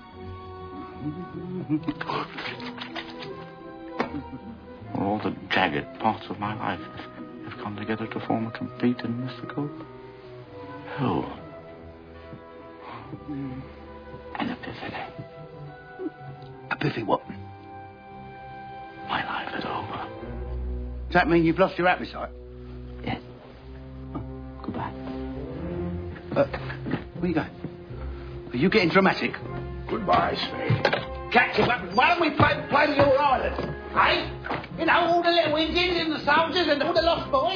All the jagged parts of my life have come together to form a complete and mystical whole. An epiphany. Epiphany what? My life is over. Does that mean you've lost your appetite? Yes. Oh, goodbye. Where are you going? Are you getting dramatic? Goodbye, Smee. Captain, why don't we play to your island? Eh? You know, all the little Indians and the soldiers and all the lost boys.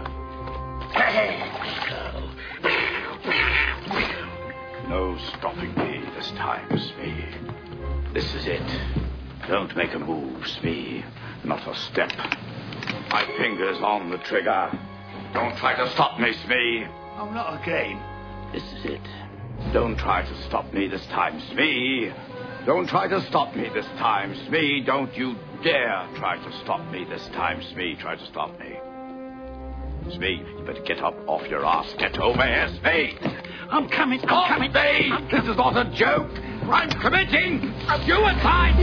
No stopping me this time, Smee. This is it. Don't make a move, Smee. Not a step. My finger's on the trigger. Don't try to stop me, Smee. Oh, not again. This is it. Don't try to stop me this time, Smee. Don't try to stop me this time, Smee. Don't you dare try to stop me this time, Smee. Try to stop me. Smee, you better get up off your ass. Get over here, Smee. I'm coming. Smee! This is not a joke. I'm committing suicide.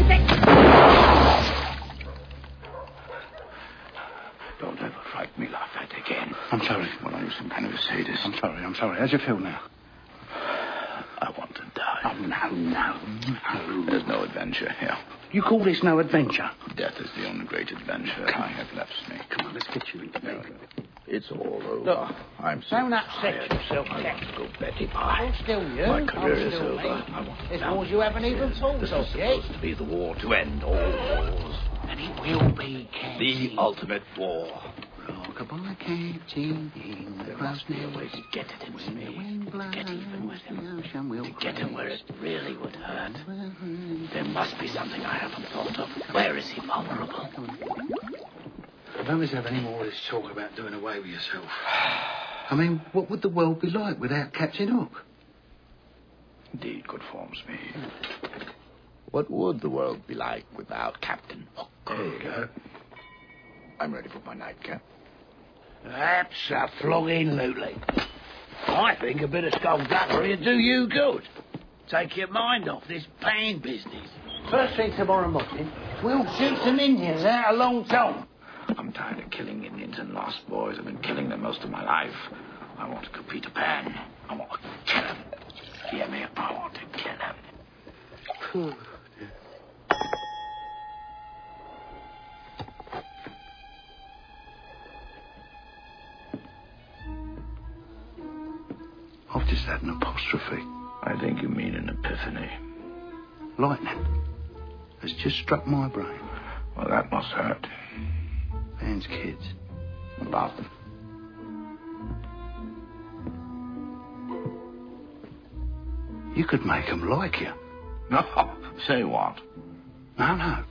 Don't ever frighten me like that again. I'm sorry. Well, are you some kind of a sadist? I'm sorry. How's you feel now? I want to die. Oh, no. There's no adventure here. You call this no adventure? Death is the only great adventure I have left, Smee. Come on, let's get you into bed. It's all over. Look, I'm so don't upset yourself, Captain. Go Betty Pie. Hold still, you. My career is Hold still, over. mate. I want There's wars you haven't even thought This of is yet. supposed to be the war to end all wars. And it will be, Captain. The ultimate war. Rock-a-bye, Captain, in the There must be a way to get at him, Smee. To get even with him. To get him where it really would hurt. There must be something I haven't thought of. Where is he vulnerable? Don't let's have any more of this talk about doing away with yourself. I mean, what would the world be like without Captain Hook? Indeed, good form, Smee. What would the world be like without Captain Hook? There you go. I'm ready for my nightcap. Absolutely. I think a bit of skullduggery would do you good. Take your mind off this pain business. First thing tomorrow morning, we'll shoot some Indians out of Long Tom. I'm tired of killing Indians and lost boys. I've been killing them most of my life. I want to kill Peter Pan. I want to kill him. Hear me? I want to kill him. I've just had an apostrophe. I think you mean an epiphany. Lightning has just struck my brain. Well, that must hurt. Pan's kids. What about them? You could make them like you. No, say what? No.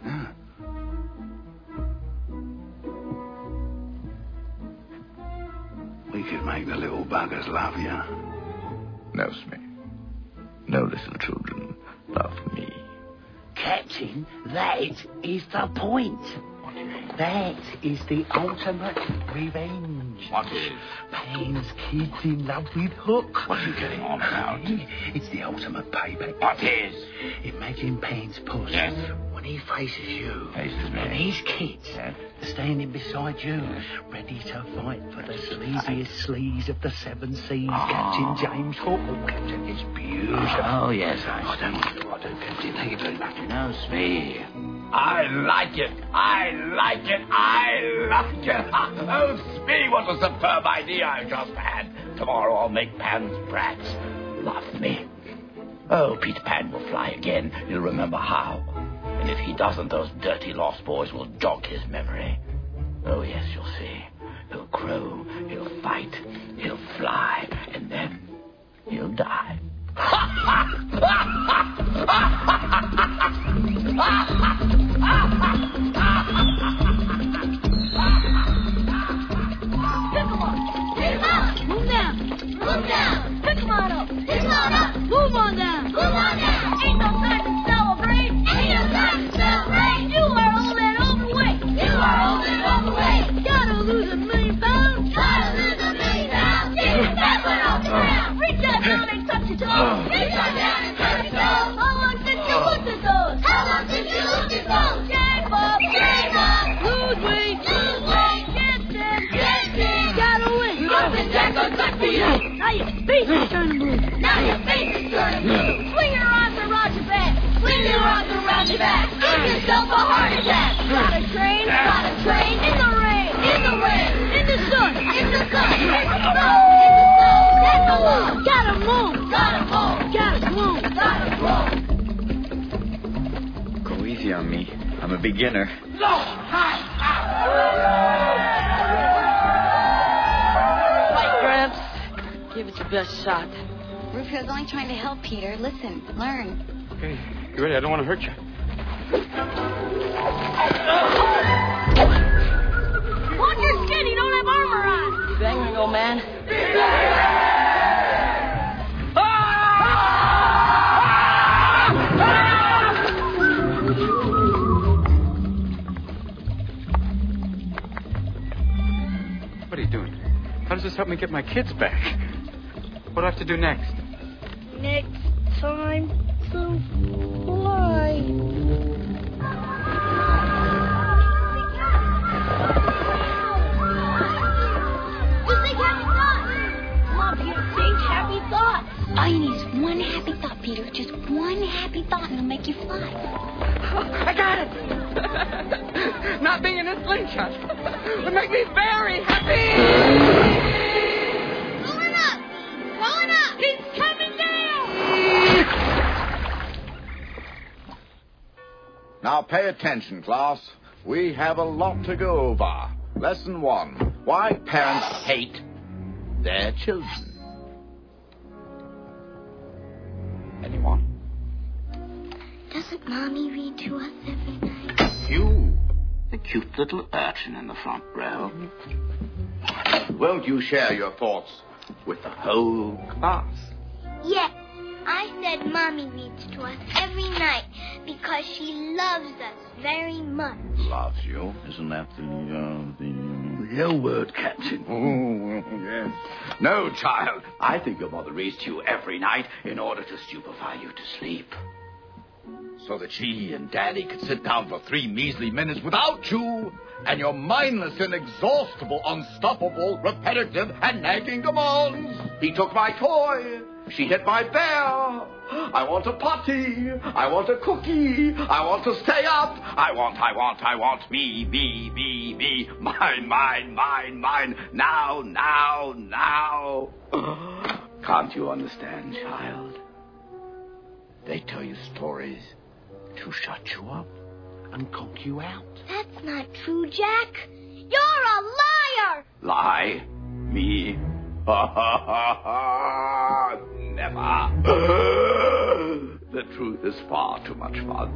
We could make the little buggers love you. No, Smee. No little children love me. Captain, that is the point. That is the ultimate revenge. What is? Pan's kids in love with Hook. What are you getting on about? It's the ultimate payback. What is? Imagine Pan's puss. Yes. When he faces you. Faces me. And his kids Yes. are standing beside you, ready to fight for the sleaziest sleaze of the seven seas, Captain James Hook. Oh, Captain, it's beautiful. Oh, yes, I don't know what I do, Captain. Thank you very much. No, Smee. I like it. I like it. Oh, Smee, what a superb idea I've just had. Tomorrow I'll make Pan's brats love me. Oh, Peter Pan will fly again. He'll remember how. And if he doesn't, those dirty lost boys will jog his memory. Oh, yes, you'll see. He'll crow, he'll fight, he'll fly, and then he'll die. Move down. Pick 'em on up. Move on down. Ain't no time to celebrate. You are old and overweight. Gotta lose 1,000,000 pounds. Get your fat one off the ground. Reach out down and touch your toes. How long since you looked at those? Shave up. Lose weight. Get them. Gotta win. Now your face is turning blue. Swing your arms around your back. Give yourself a heart attack. Gotta train. In the rain. In the sun. That's the law. Gotta move. on me. I'm a beginner. Fight, Gramps. Give it your best shot. Rufio's only trying to help, Peter. Listen, learn. Okay, you ready? I don't want to hurt you. Watch your skin, you don't have armor on. Keep angry, old man. What are you doing? How does this help me get my kids back? What do I have to do next? Next time to fly. Just think happy thoughts. Come on, Peter, think happy thoughts. All you need is one happy thought, Peter. Just one happy thought, and it'll make you fly. I got it! Not being in a slingshot would make me very happy! Pulling up! Pulling up! He's coming down! Now pay attention, class. We have a lot to go over. Lesson 1. Why parents hate their children. Anyone? Doesn't Mommy read to us every night? You, the cute little urchin in the front row. Won't you share your thoughts with the whole class? Yeah, I said Mommy reads to us every night because she loves us very much. Loves you? Isn't that the Your word, Captain. Oh, yes. No, child. I think your mother reads to you every night in order to stupefy you to sleep. So that she and Daddy could sit down for 3 measly minutes without you and your mindless, inexhaustible, unstoppable, repetitive, and nagging demands. He took my toy. She hit my bear. I want a potty. I want a cookie. I want to stay up. I want. Me. Mine. Now. Can't you understand, child? They tell you stories to shut you up and cock you out. That's not true, Jack. You're a liar! Lie? Me? Never. The truth is far too much fun.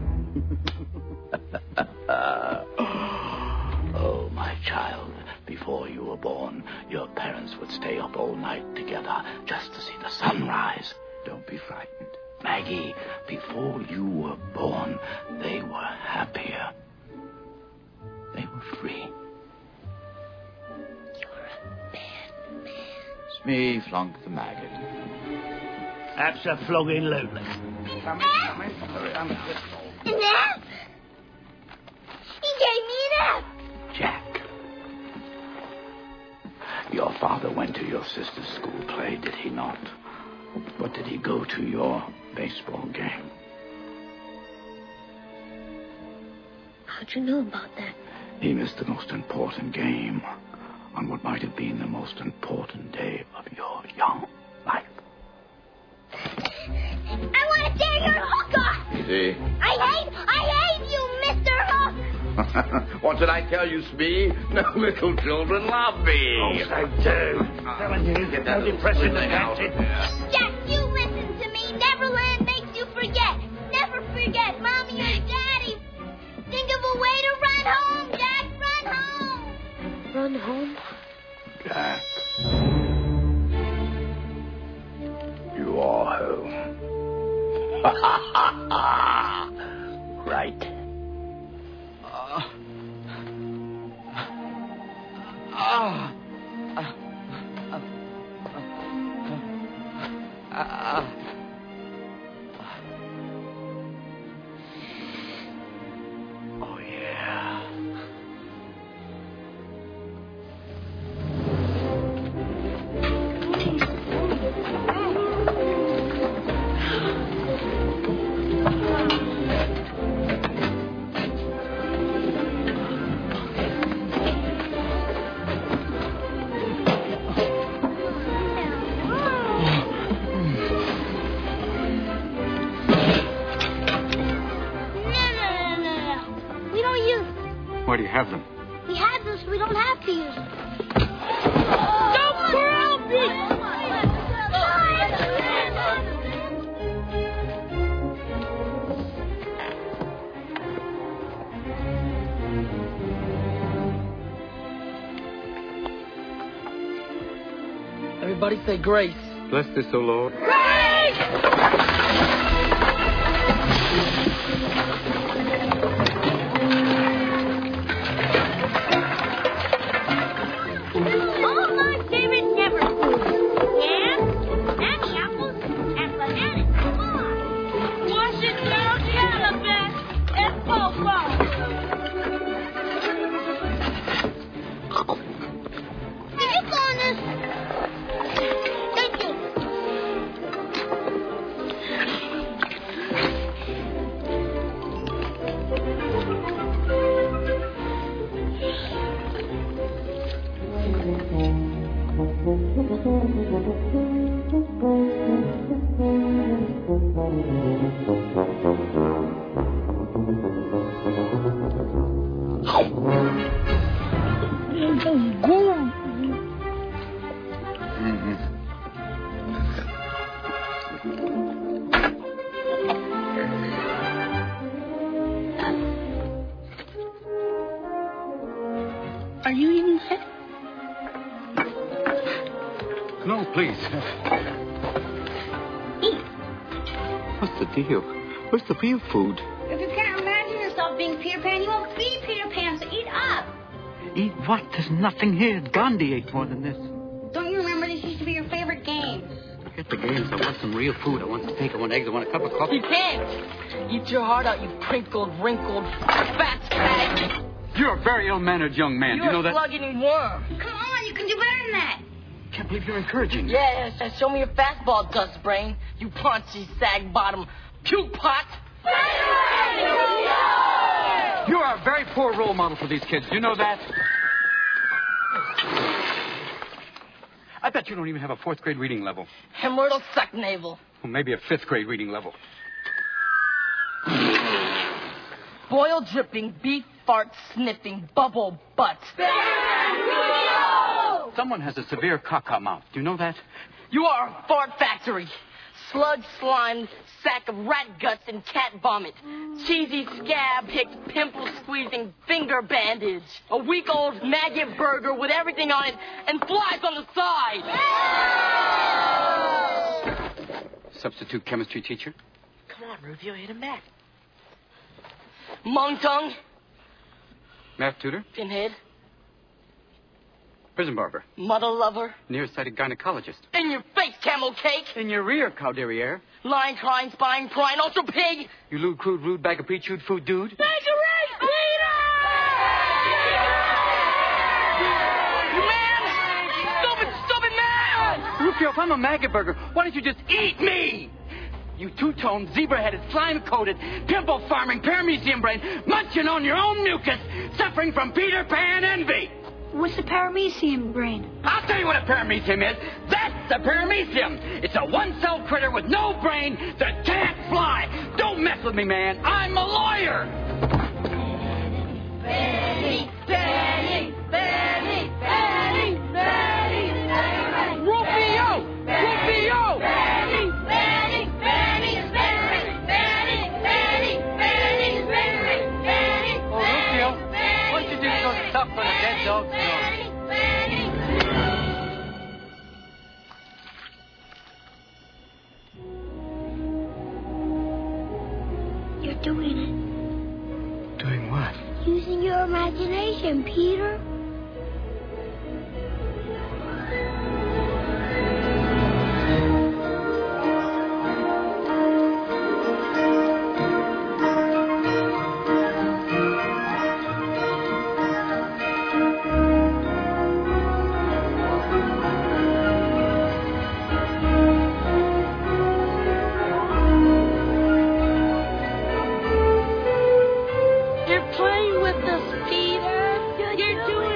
Oh, my child, before you were born, your parents would stay up all night together just to see the sunrise. Don't be frightened. Maggie, before you were born, they were happier. They were free. Smee flunked the maggot. Abso-flogging-lutely. Come in. Hurry, An F? He gave me an F. Jack. Your father went to your sister's school play, did he not? But did he go to your baseball game? How'd you know about that? He missed the most important game on what might have been the most important day of your young life. I want to tear your hook off! Easy. I hate you, Mr. Hook! What did I tell you, Smee? No little children love me. Oh, they do. Telling you, no depressing Captain. Jack, you listen to me. Neverland makes you forget. Never forget Mommy and Daddy. Think of a way to run home, Jack. Run home. Run home? Jack. You are home. Right. Oh, yeah. Why do you have them? We have them so we don't have to use them. Don't throw me! Everybody say grace. Bless this, O Lord. All my favorite never foods. Yams, and apples, and bananas. Come on. Wash it down the elephant and Popo. Did you find this? Thank you. Are you eating that? No, please. What's the deal? Where's the real food? If you can't imagine yourself being Peter Pan, you won't be Peter Pan, so eat up. Eat what? There's nothing here. Gandhi ate more than this. Don't you remember this used to be your favorite game? Forget the games. I want some real food. I want steak. I want eggs. I want a cup of coffee. You can't. Eat your heart out, you crinkled, wrinkled, fat fag. You're a very ill-mannered young man. Do you know You're a that? slug-eating worm. Come on, you can do better than that. Can't believe you're encouraging me. Yes, show me your fastball, dust brain. You paunchy, sag-bottom, puke pot. You are a very poor role model for these kids. Do you know that? I bet you don't even have a 4th grade reading level. Hemorrhoidal suck navel. Well, maybe a 5th grade reading level. Boil dripping, beef fart sniffing, bubble butt. Someone has a severe caca mouth. Do you know that? You are a fart factory. Sludge, slime, sack of rat guts and cat vomit. Cheesy scab-hicked, pimple-squeezing finger bandage. A week-old maggot burger with everything on it and flies on the side. Substitute chemistry teacher? Come on, Rufio, hit him back. Mung tongue. Math tutor? Pinhead. Prison barber. Mother lover. Nearsighted gynecologist. In your face, camel cake. In your rear, cow derriere. Lying, crying, spying, prying, also pig. You lewd, crude, rude, bag of pea-chewed food dude. Take a race, Peter! You man! Stupid man! Rufio, if I'm a maggot burger, why don't you just eat me? You two-toned, zebra-headed, slime-coated, pimple-farming, paramecium brain, munching on your own mucus, suffering from Peter Pan envy. What's the paramecium brain? I'll tell you what a paramecium is. That's a paramecium. It's a one-celled critter with no brain that can't fly. Don't mess with me, man. I'm a lawyer. Benny, Benny, Benny, Benny, Benny, Benny. Rufio! Rufio! Benny, Benny, Benny, Benny, Benny, Benny, Benny, Benny, Benny. Oh, Rufio, why don't you do some stuff for the dead dog's nose? You're doing it. Doing what? Using your imagination, Peter. You're playing with us, Peter. You're doing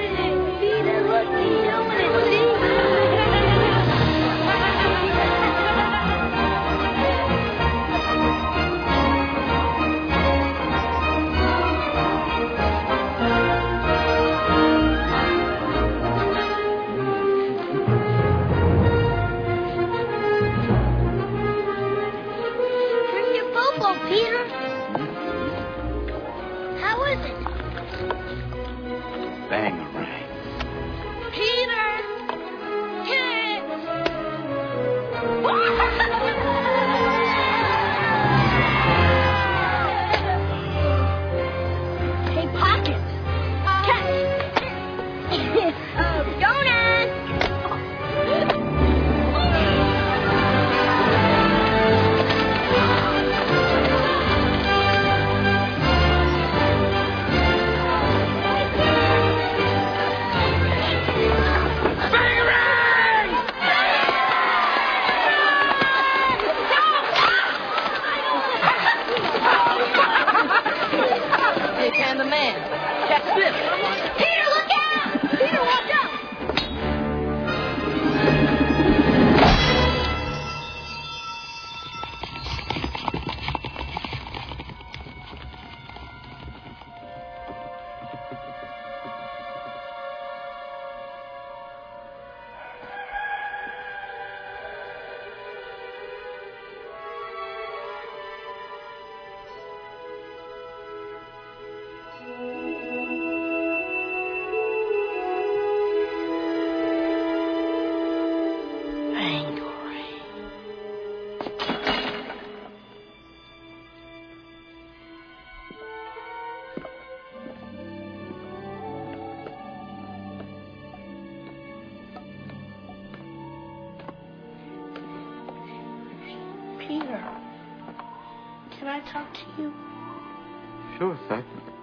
Peter, can I talk to you? Sure, Thad.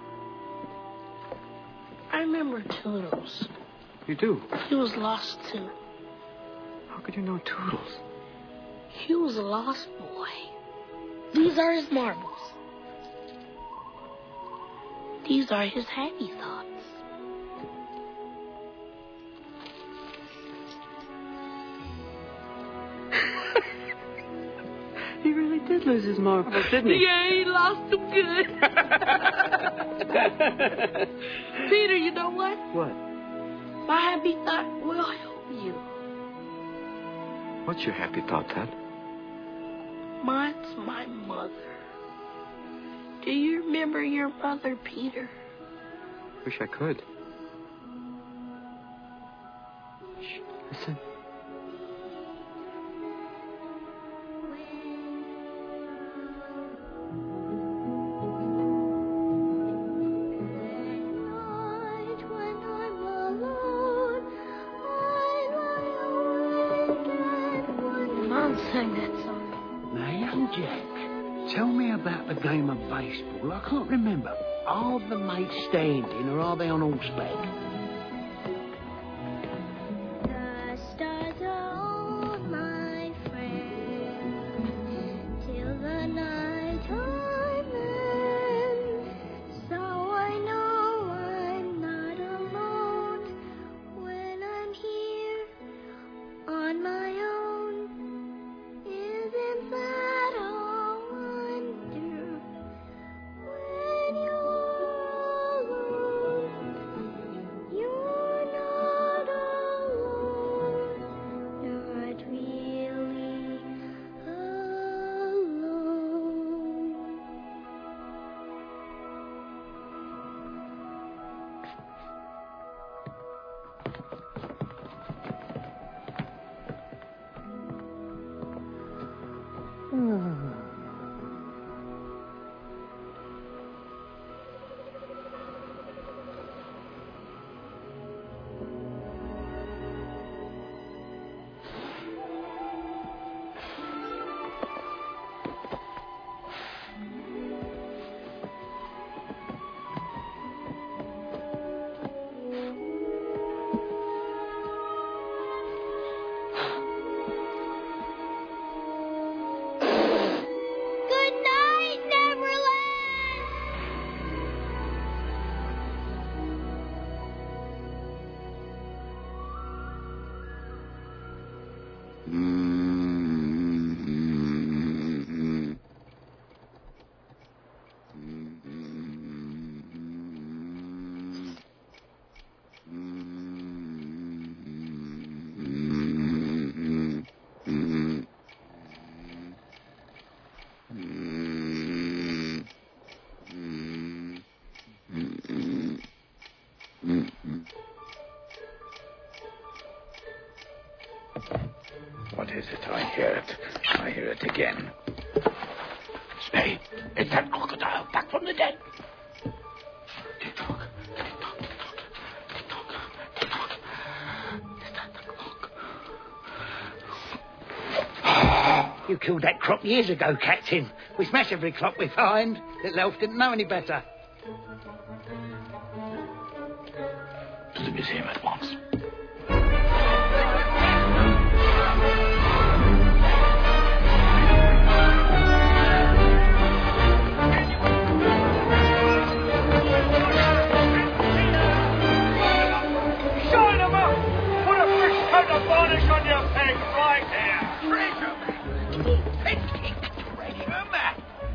I remember Toodles. You do? He was lost, too. How could you know Toodles? He was a lost boy. These are his marbles. These are his happy thoughts. He really did lose his marbles, didn't he? Yeah, he lost them good. Peter, you know what? What? My happy thought will help you. What's your happy thought, Thad? Mine's my mother. Do you remember your mother, Peter? Wish I could. Shh, listen. Mom sang that song. Now, young Jack, tell me about the game of baseball. I can't remember. Are the mates standing or are they on horseback? The stars are all my friends till the night time ends. So I know I'm not alone when I'm here on my own. Isn't that a wonder? When you're alone, you're not alone, not really alone. Good night, Neverland! What is it? I hear it. I hear it again. Spade, it's that crocodile back from the dead. Tick-tock, tick-tock, tick-tock, tick-tock, tick-tock. Is that the clock? You killed that crop years ago, Captain. We smash every clock we find. Little elf didn't know any better. To the museum at once. Shine 'em up! Put a fresh coat of varnish on your peg right there. Treasure map. Treasure map.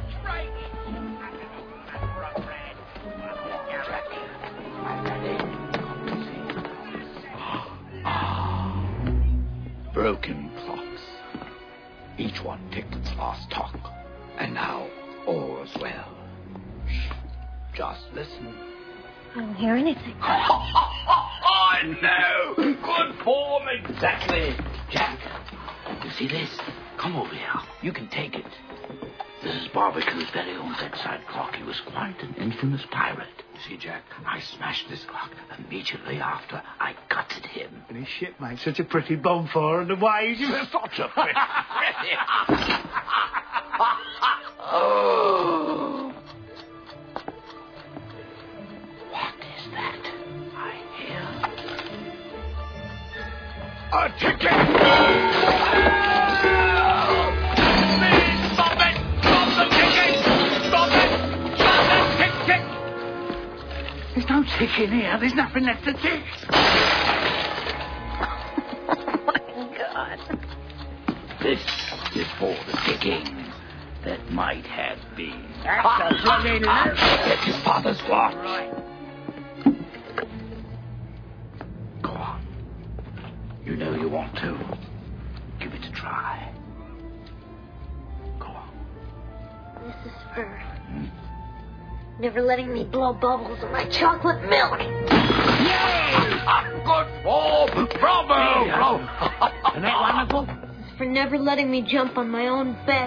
Broken clocks. Each one ticked its last tock. And now all is well. Shh. Just listen. I don't hear anything. I know. Good form, exactly. Jack, you see this? Come over here. You can take it. This is Barbecue's very own bedside clock. He was quite an infamous pirate. You see, Jack, I smashed this clock immediately after I gutted him. And his shipmate, such a pretty bonfire and the waves. Such a pretty. Oh! What is that I hear? A ticket! Please stop it! Stop the ticket! Stop it! Stop it! Tick, tick! There's no tick in here. There's nothing left to tick. This is for the ticking that might have been. That's a bloody load. Get your father's watch. Right. Go on. You know you want to. Give it a try. Go on. This is for never letting me blow bubbles in my chocolate milk. Good form. Bravo. Bravo. Isn't that wonderful? For never letting me jump on my own bed.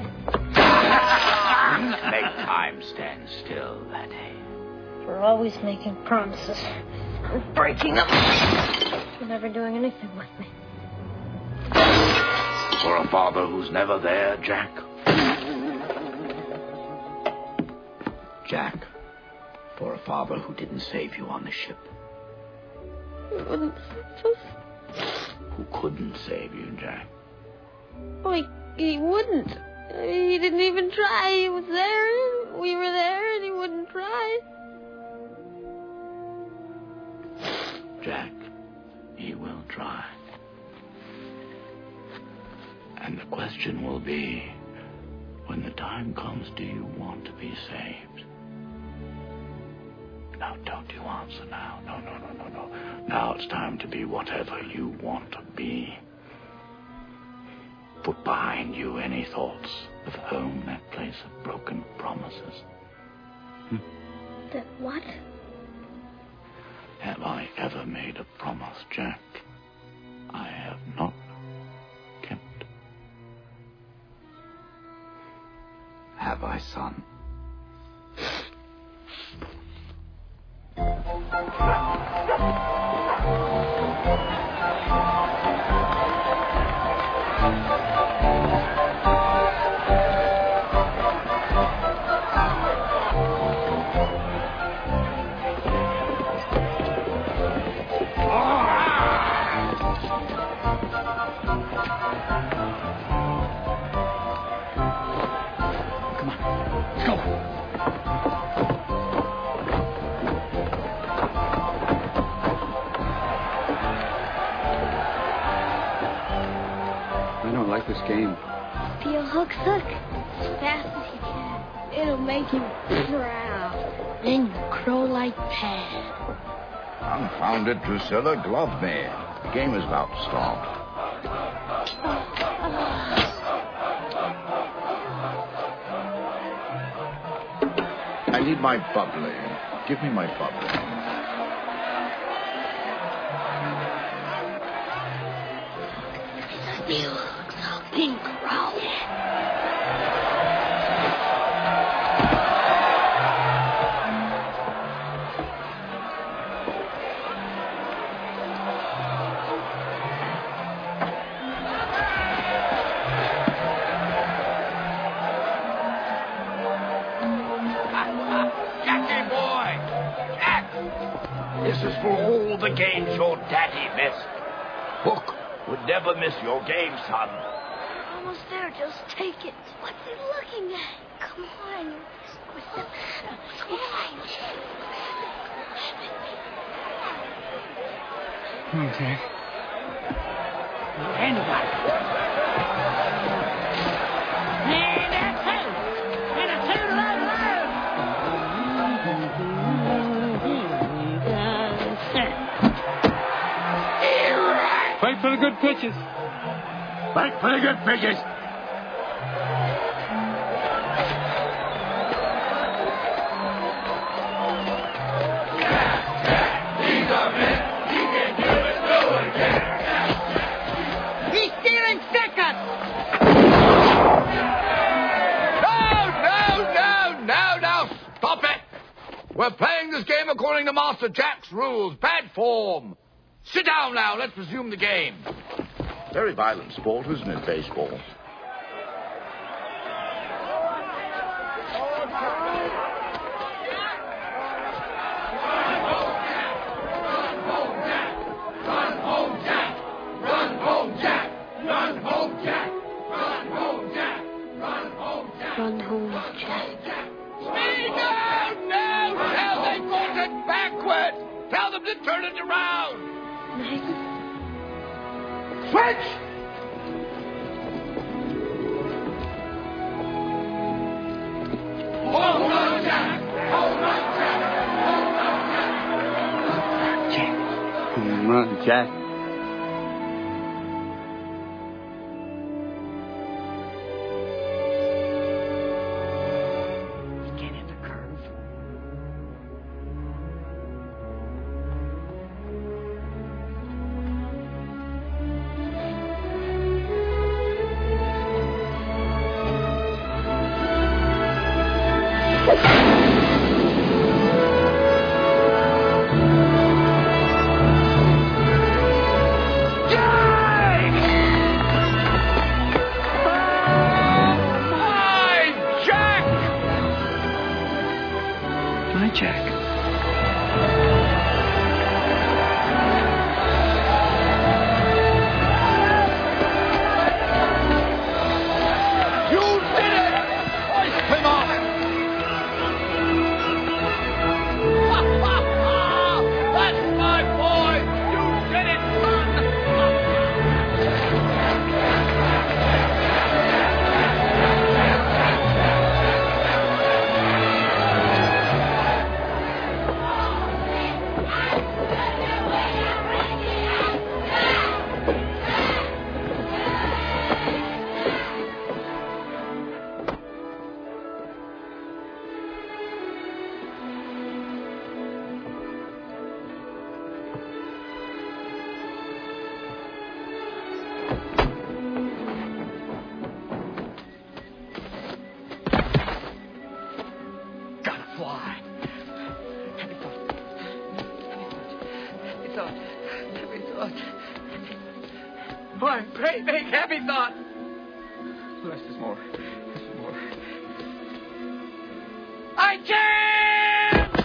Make time stand still, laddie. For always making promises and breaking them. For never doing anything with me. For a father who's never there, Jack. Jack, for a father who didn't save you on the ship. Who couldn't save you, Jack? Oh, he wouldn't. He didn't even try. He was there. We were there, and he wouldn't try. Jack, he will try. And the question will be, when the time comes, do you want to be saved? Now, don't you answer now. No. Now it's time to be whatever you want to be. Put behind you any thoughts of home, that place of broken promises. That what? Have I ever made a promise, Jack? I have not kept. Have I, son? This game. Feel hook as fast as you can. It'll make him proud. Then you crow like Pat. Confound it, Drusilla, glove me. The game is about to start. I need my bubbly. Give me my bubbly. Feel pink crow. Jackie boy! Jack! This is for all the games your daddy missed. Hook would never miss your game, son. Almost there. Just take it. What's he looking at? Come on. What's the matter? Okay. Anybody. And a two. And a two low. Wait for the good pitches. Wait for the good pitches. He's stealing second. No, stop it! We're playing this game according to Master Jack's rules. Bad form. Sit down now. Let's resume the game. Very violent sport, isn't it, baseball? Run home, Jack! Run home, Jack! Run home, Jack! Run home, Jack. Speed! No! Tell they pulled it backward! Tell them to turn it around! Maggie? Switch! Home run, Jack! Home run, Jack! Home run, Jack! Home run, Jack. One great big happy thought. Less is more. Less is more. I can!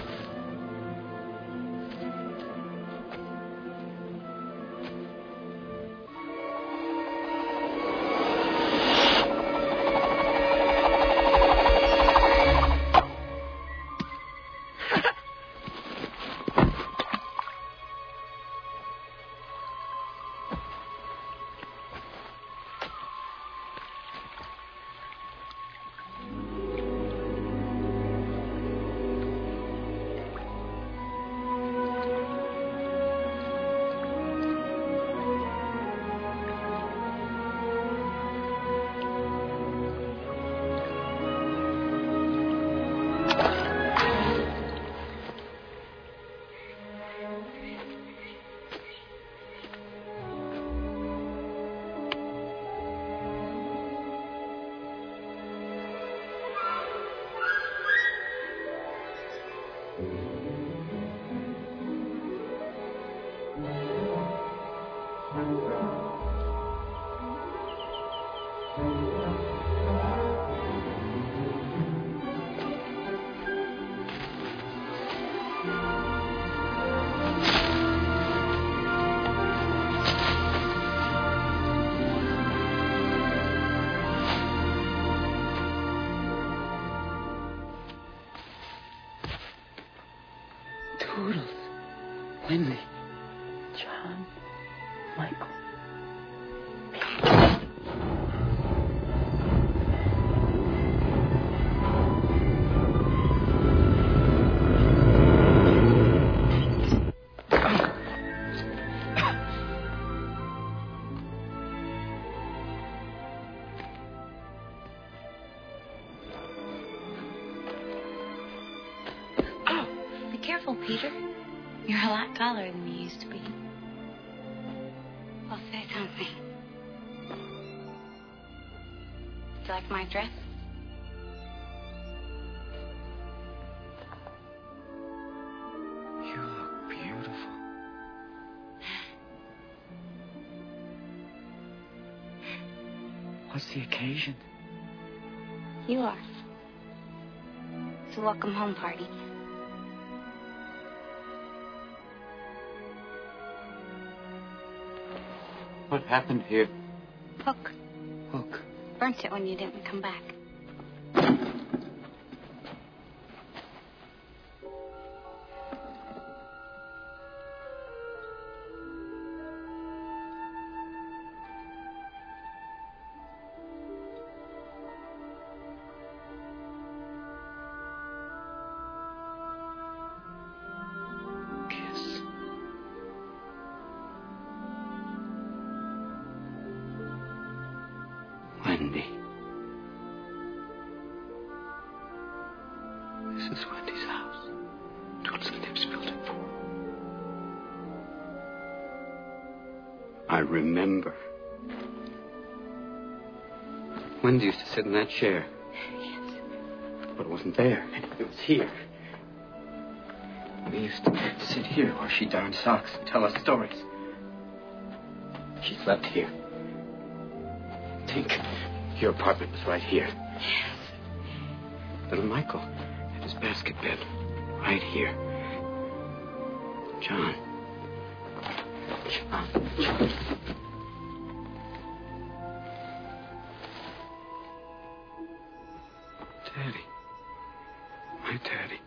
Toodles. Wendy. John. Michael. Be careful, Peter. You're a lot taller than you used to be. Well, say something. Do you like my dress? You look beautiful. What's the occasion? You are. It's a welcome home party. What happened here? Hook. Hook. Burnt it when you didn't come back. Wendy. This is Wendy's house. Toots and Tips built it for. I remember. Wendy used to sit in that chair. Yes. But it wasn't there. It was here. We used to sit here while she darned socks and tell us stories. She slept here. Tink, your apartment was right here. Yes. Little Michael had his basket bed right here. John. Daddy. My daddy.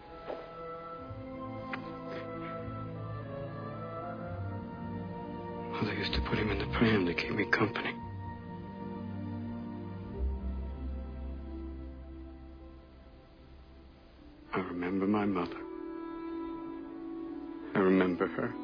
Mother used to put him in the pram to keep me company. I remember my mother. I remember her.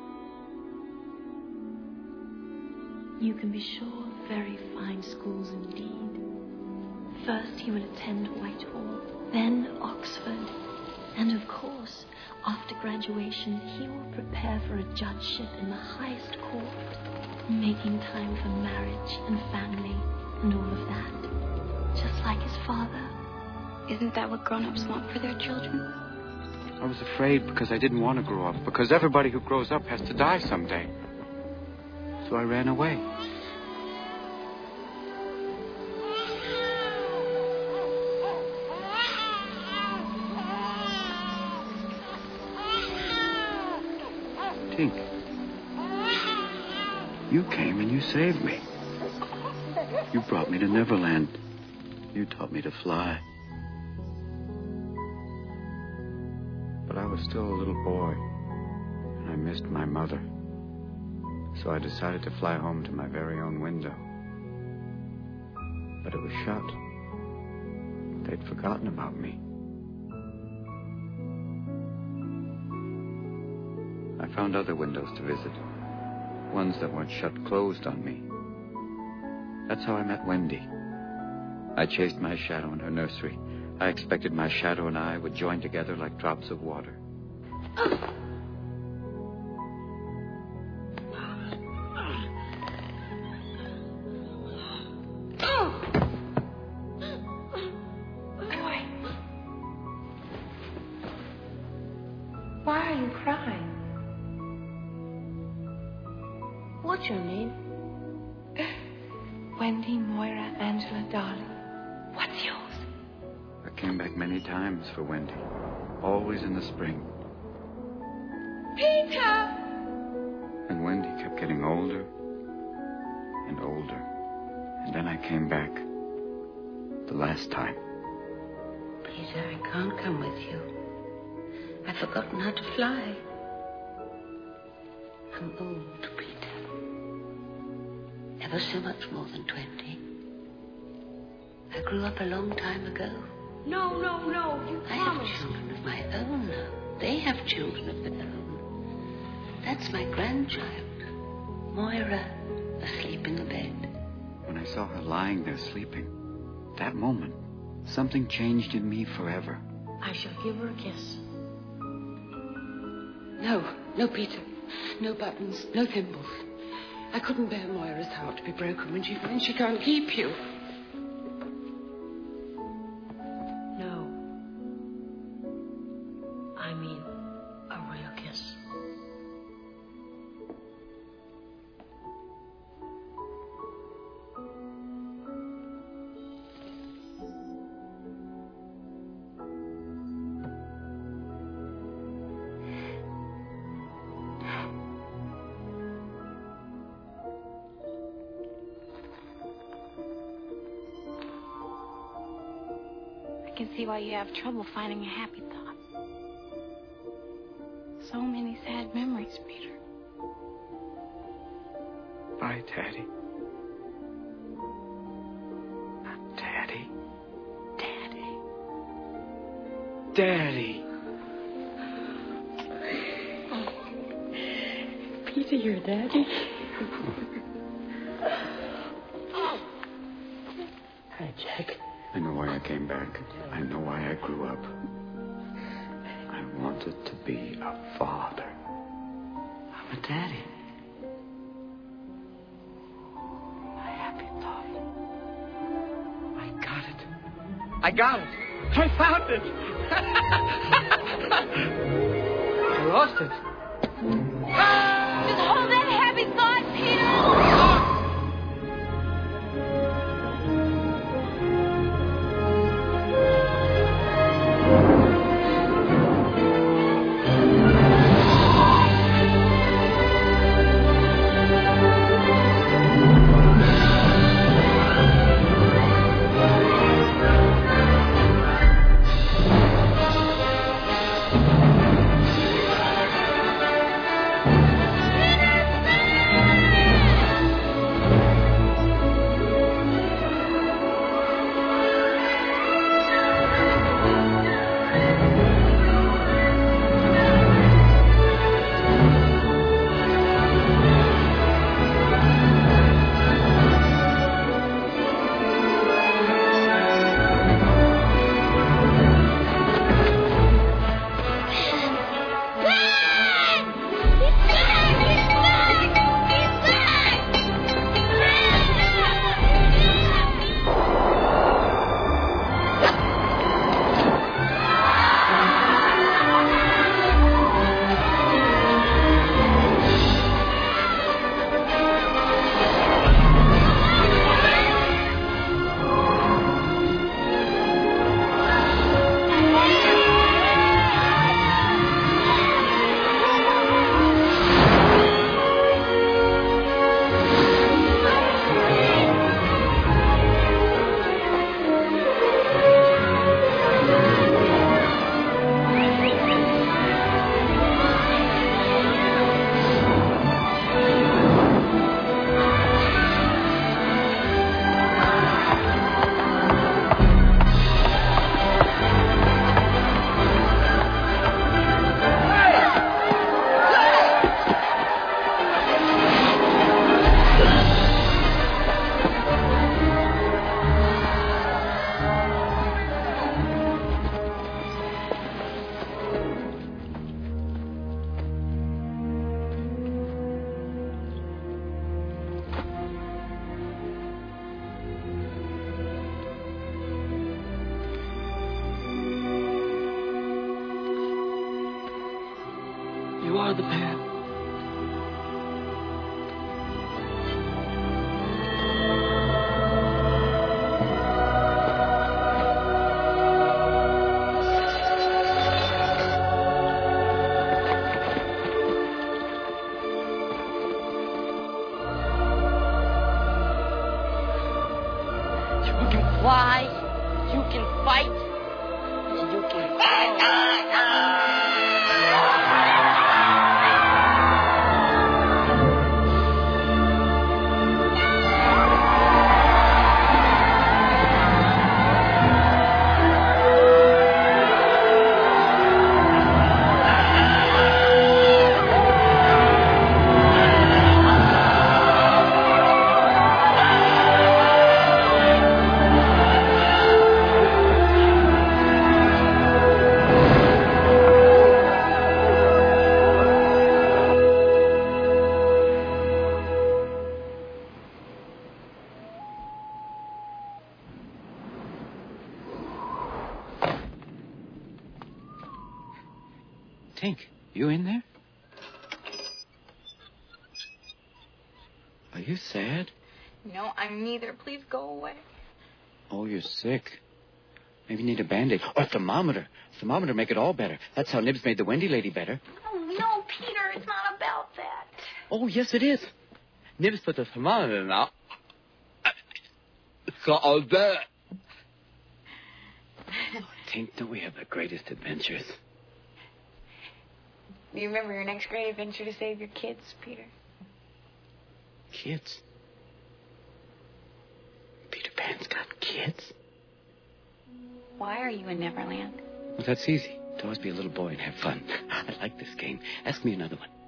You can be sure of very fine schools indeed. First he will attend Whitehall, then Oxford, and of course, after graduation, he will prepare for a judgeship in the highest court, making time for marriage and family and all of that, just like his father. Isn't that what grown-ups want for their children? I was afraid because I didn't want to grow up, because everybody who grows up has to die someday. So I ran away. Tink, you came and you saved me. You brought me to Neverland. You taught me to fly. But I was still a little boy, and I missed my mother. So I decided to fly home to my very own window. But it was shut. They'd forgotten about me. I found other windows to visit, ones that weren't shut closed on me. That's how I met Wendy. I chased my shadow in her nursery. I expected my shadow and I would join together like drops of water. Why are you crying? What's your name? Wendy, Moira, Angela, darling. What's yours? I came back many times for Wendy, always in the spring. Peter! And Wendy kept getting older and older. And then I came back the last time. Peter, I can't come with you. I've forgotten how to fly. I'm old, Peter. Ever so much more than 20. I grew up a long time ago. No, you I have children of my own now. They have children of their own. That's my grandchild, Moira, asleep in the bed. When I saw her lying there sleeping, that moment, something changed in me forever. I shall give her a kiss. No, Peter. No buttons, no thimbles. I couldn't bear Moira's heart to be broken when she finds she can't keep you. No. I mean, a real kiss. can see why you have trouble finding a happy thought. So many sad memories, Peter. Bye, Daddy. Not Daddy. Daddy. Peter, your daddy. Hi, Jack. I know why I came back. I know why I grew up. I wanted to be a father. I'm a daddy. A happy thought. I got it. I found it. I lost it. Just hold that happy thought, Peter. You are the parent. You can fly, you can fight, and you can... Tink, you in there? Are you sad? No, I'm neither. Please go away. Oh, you're sick. Maybe you need a Band-Aid. Or a thermometer. Thermometer make it all better. That's how Nibs made the Wendy lady better. Oh, no, Peter, it's not about that. Oh, yes, it is. Nibs put the thermometer now. It's all that. Tink, don't we have the greatest adventures? Do you remember your next great adventure to save your kids, Peter? Kids? Peter Pan's got kids? Why are you in Neverland? Well, that's easy. To always be a little boy and have fun. I like this game. Ask me another one.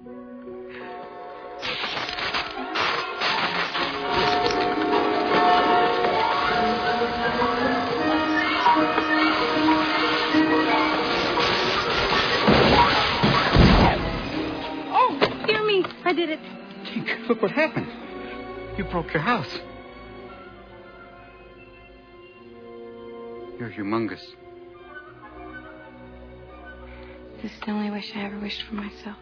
Oh, dear me, I did it. Tink, look what happened. You broke your house. You're humongous. This is the only wish I ever wished for myself.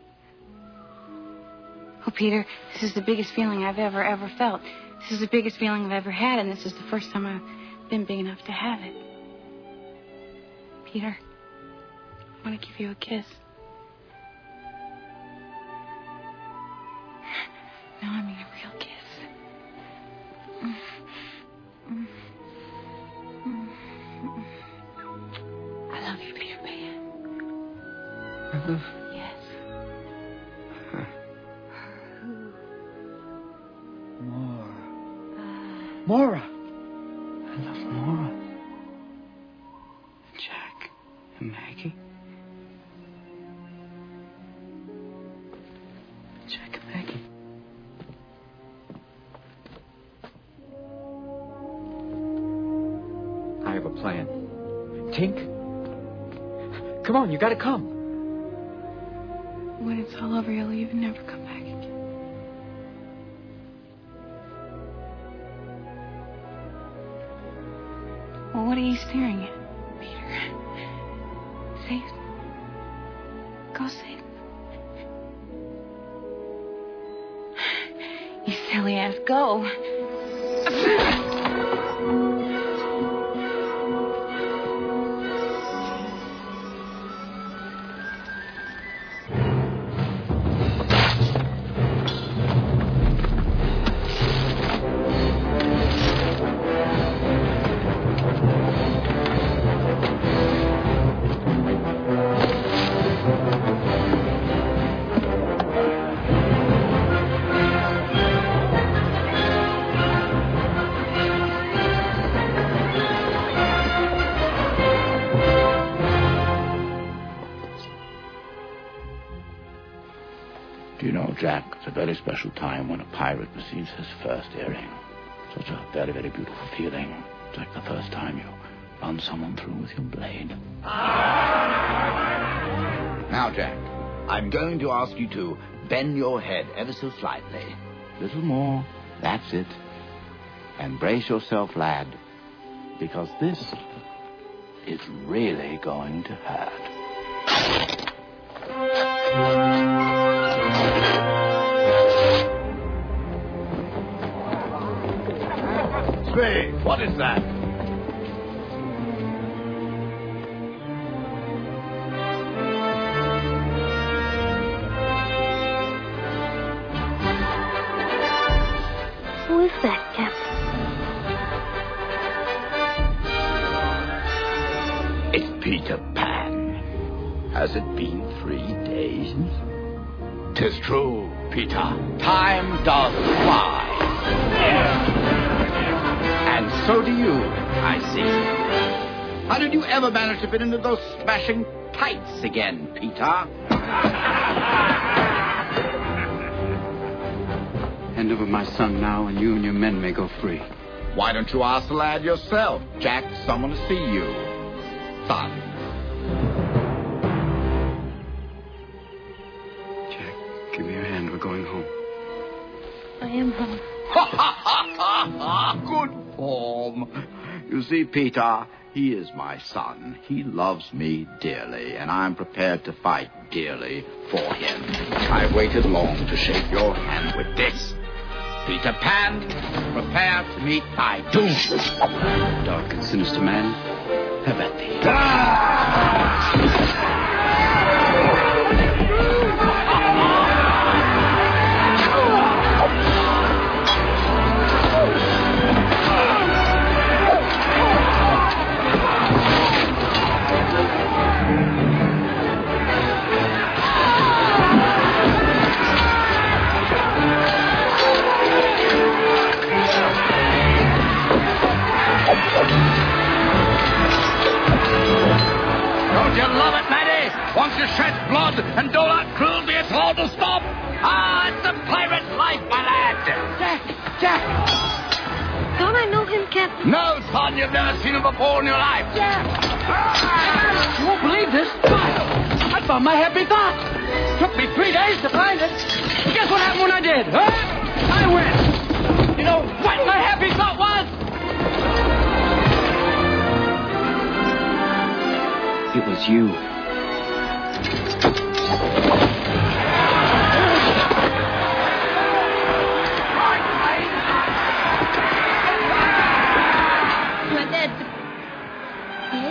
Oh, Peter, this is the biggest feeling I've ever felt. This is the biggest feeling I've ever had, and this is the first time I've been big enough to have it. Peter, I want to give you a kiss. No, I mean a real kiss. I love you, Peter Pan. I love... Yes. Maura. I love Maura. Jack and Maggie. Jack and Maggie. I have a plan. Tink? Come on, you gotta come. When it's all over, you'll leave and never come back again. Well, what are you staring at, Peter? Save them. Go save them. You silly ass, go. Do you know, Jack, it's a very special time when a pirate receives his first earring. Such a very, very beautiful feeling. It's like the first time you run someone through with your blade. Now, Jack, I'm going to ask you to bend your head ever so slightly. A little more. That's it. And brace yourself, lad, because this is really going to hurt. Say, what is that? Who is that, Captain? It's Peter Pan. Has it been 3 days? 'Tis true, Peter. Time does fly. And so do you, I see. How did you ever manage to fit into those smashing tights again, Peter? Hand over my son now, and you and your men may go free. Why don't you ask the lad yourself? Jack, someone to see you. Son. Jack, give me your hand. We're going home. I am home. Good form. You see, Peter, he is my son. He loves me dearly, and I'm prepared to fight dearly for him. I've waited long to shake your hand with this. Peter Pan, prepare to meet thy doom. Dark and sinister man, have at thee. wants to shed blood and dole out cruelty at all to stop. Ah, it's a pirate's life, my lad. Jack! Don't I know him, Captain? No, son, you've never seen him before in your life. You won't believe this. I found my happy thought. Took me 3 days to find it. Guess what happened when I did? Huh? I went. You know what my happy thought was? It was you. My dad. Yes?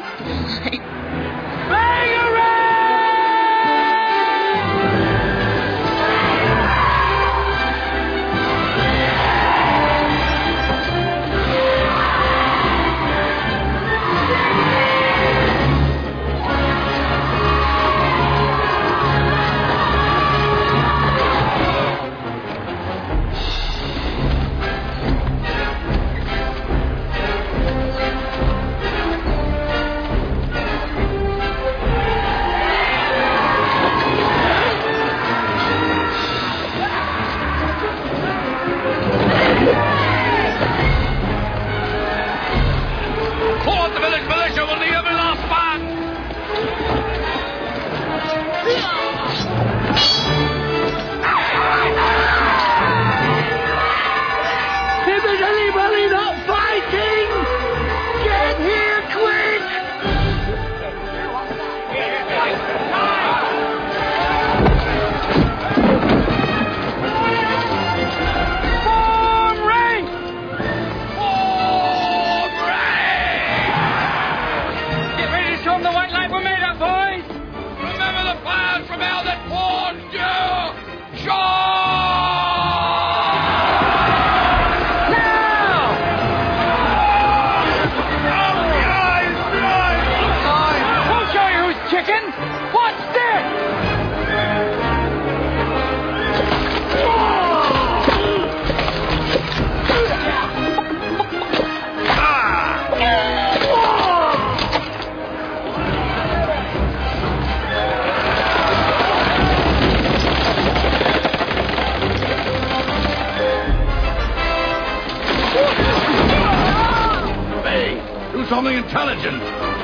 Something intelligent.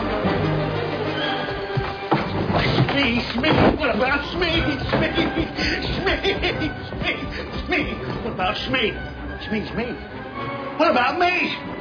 Smee. What about Smee? Smee. What about Smee? Smee's me. What about me?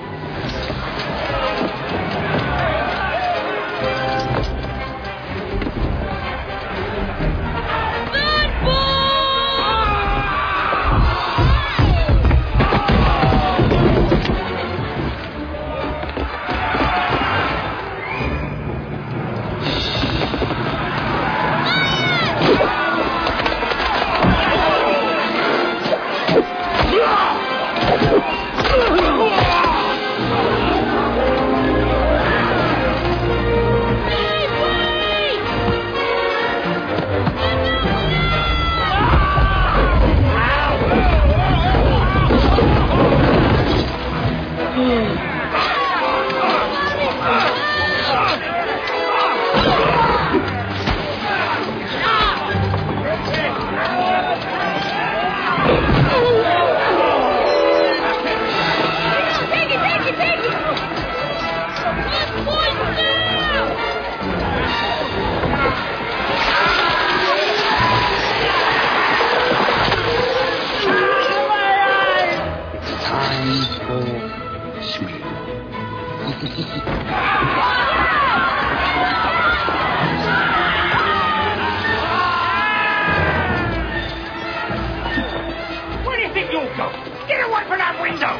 Where do you think you'll go? Get away from that window!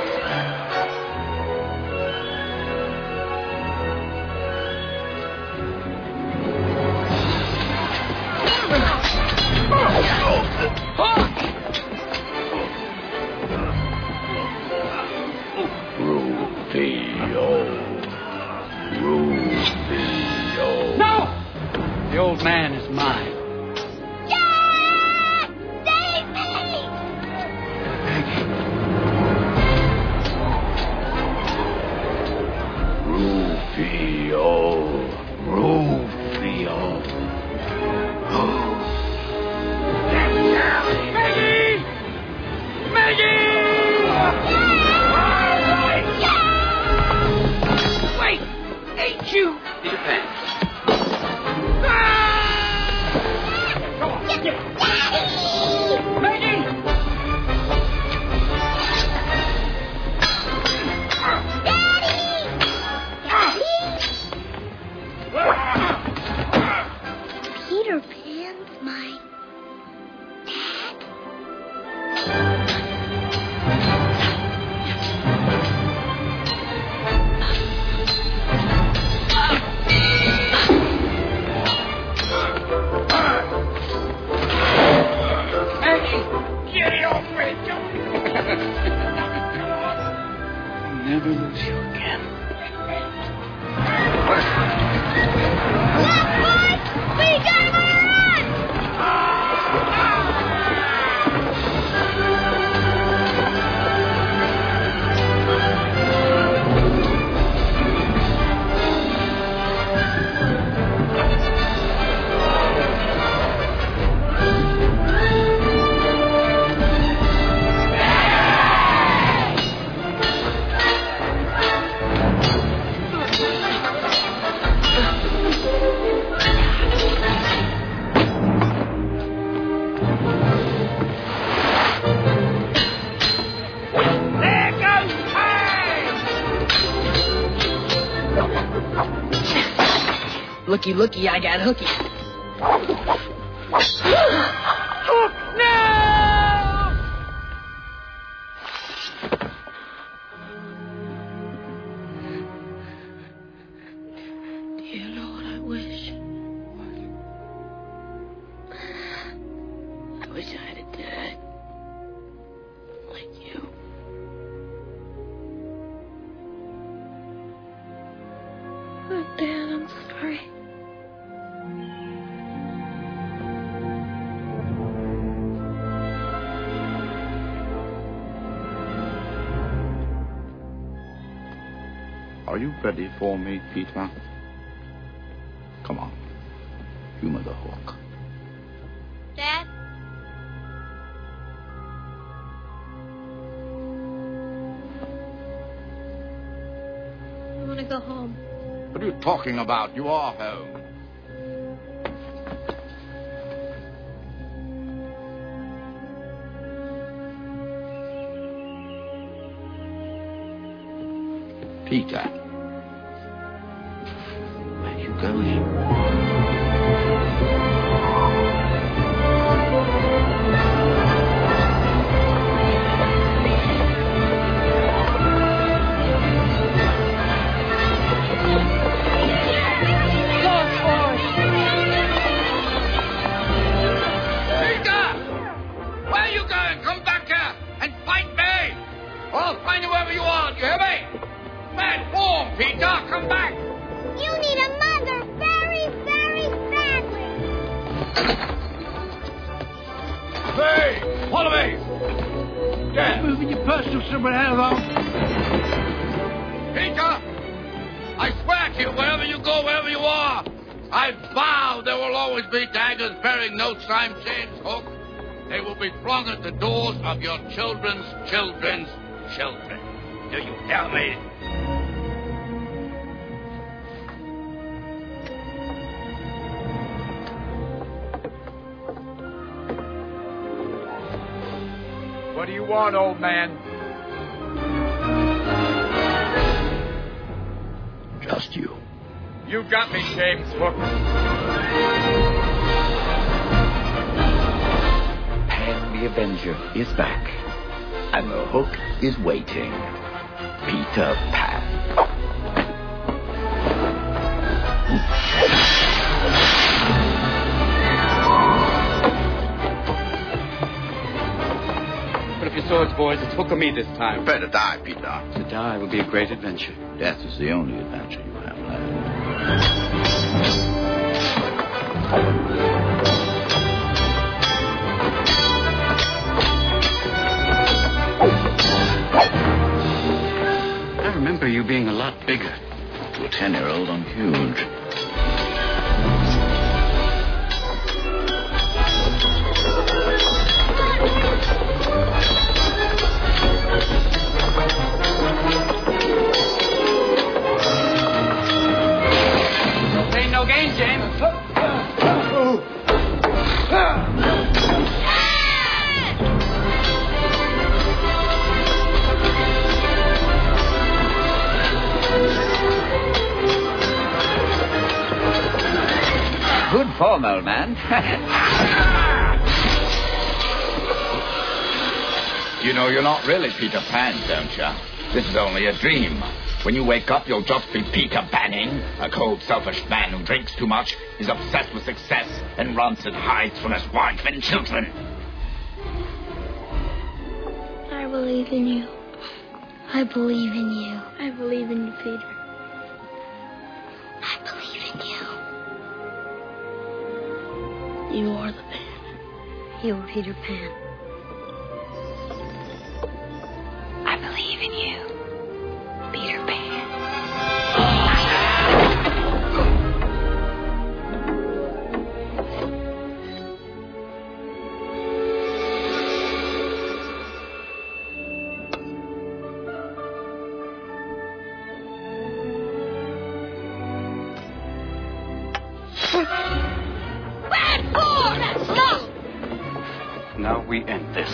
Rufio. No! The old man is mine. Jack! Save me! Rufio. lose you again. Left, boys! We gotta run! Looky, looky, I got hooky. Hook, no! Dear Lord, I wish I had a dad like you. Oh, Dad, I'm sorry. Are you ready for me, Peter? Come on. Humor the hook. Dad? I want to go home. What are you talking about? You are home. Peter. Where are you going? Peter, come back! You need a mother very, very badly. Hey, follow me! Yeah. Moving your personal superhero. Peter! I swear to you, wherever you go, wherever you are, I vow there will always be daggers bearing no time James Hook. They will be flung at the doors of your children's children's children. Do you hear me? What do you want, old man? Just you. You got me, James Hook. Pan the Avenger is back, and the hook is waiting. Peter Pan. Put up your swords, boys. It's Hook or me this time. Better die, Peter. To die would be a great adventure. Death is the only adventure you have left. I remember you being a lot bigger. To a 10-year-old, I'm huge. Ain't no game, James. Good form, old man. You know you're not really Peter Pan, don't you? This is only a dream. When you wake up, you'll just be Peter Panning, a cold, selfish man who drinks too much, is obsessed with success, and runs and hides from his wife and children. I believe in you. I believe in you. I believe in you, Peter. I believe in you. You are the Pan. You are Peter Pan. I believe in you, Peter Pan. Now we end this.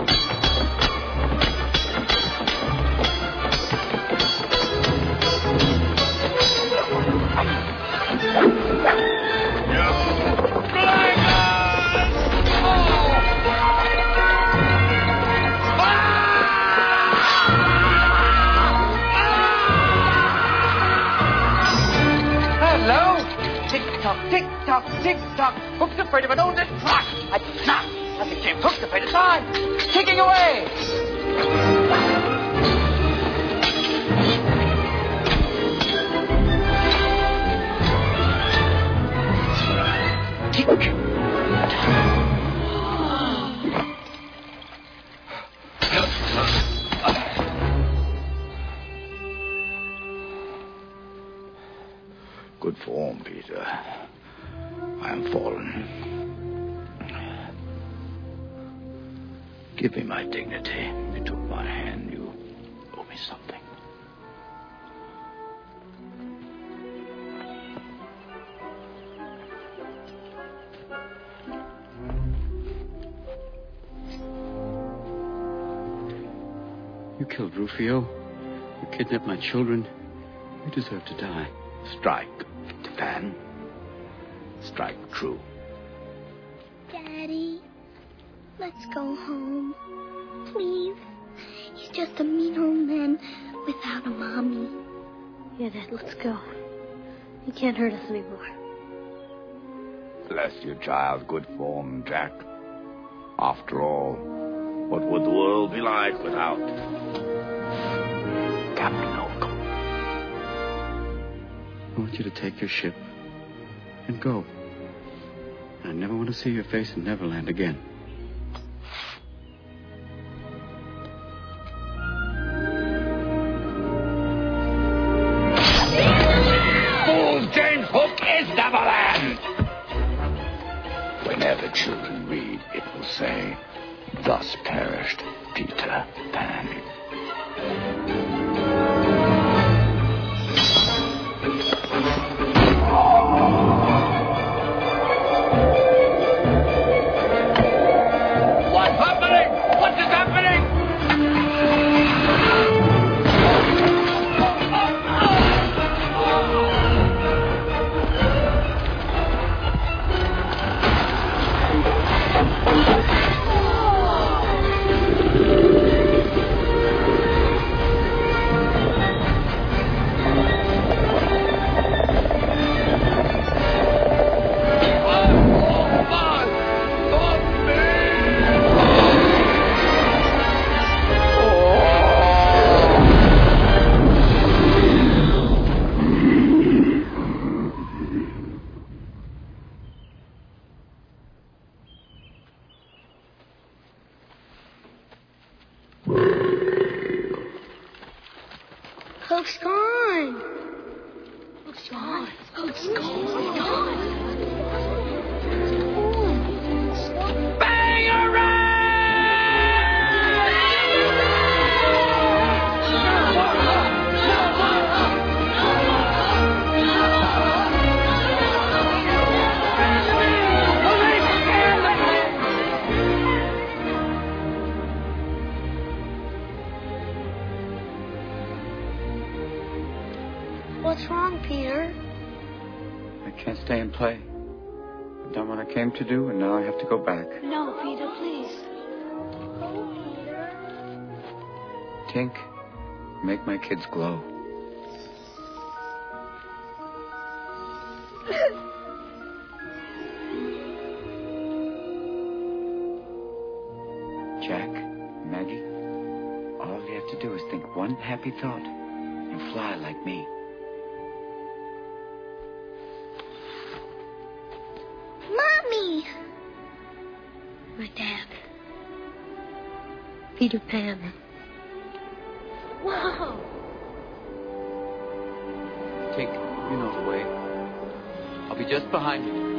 Hello? Tick-tock, tick-tock, tick-tock. Hook's afraid of an old clock. I knock. I became hooked afraid of time. Ticking away. Tick. Good form, Peter. I am fallen. Give me my dignity. You took my hand. You owe me something. You killed Rufio. You kidnapped my children. You deserve to die. Strike, Pan. Strike true. Daddy, let's go home. Please. He's just a mean old man without a mommy. Yeah, Dad, let's go. He can't hurt us anymore. Bless you, child. Good form, Jack. After all, what would the world be like without Captain Hook? I want you to take your ship and go. I never want to see your face in Neverland again. Fool James Hook is Neverland! Whenever children read, it will say, "Thus perished Peter Pan." What's happening? What is happening? Hook's gone. Hook's gone. Hook's gone. What's wrong, Peter? I can't stay and play. I've done what I came to do, and now I have to go back. No, Peter, please. Tink, make my kids glow. Jack, Maggie, all you have to do is think one happy thought and fly like me. Mommy! My dad. Peter Pan. Whoa! Tink, you know the way. I'll be just behind you.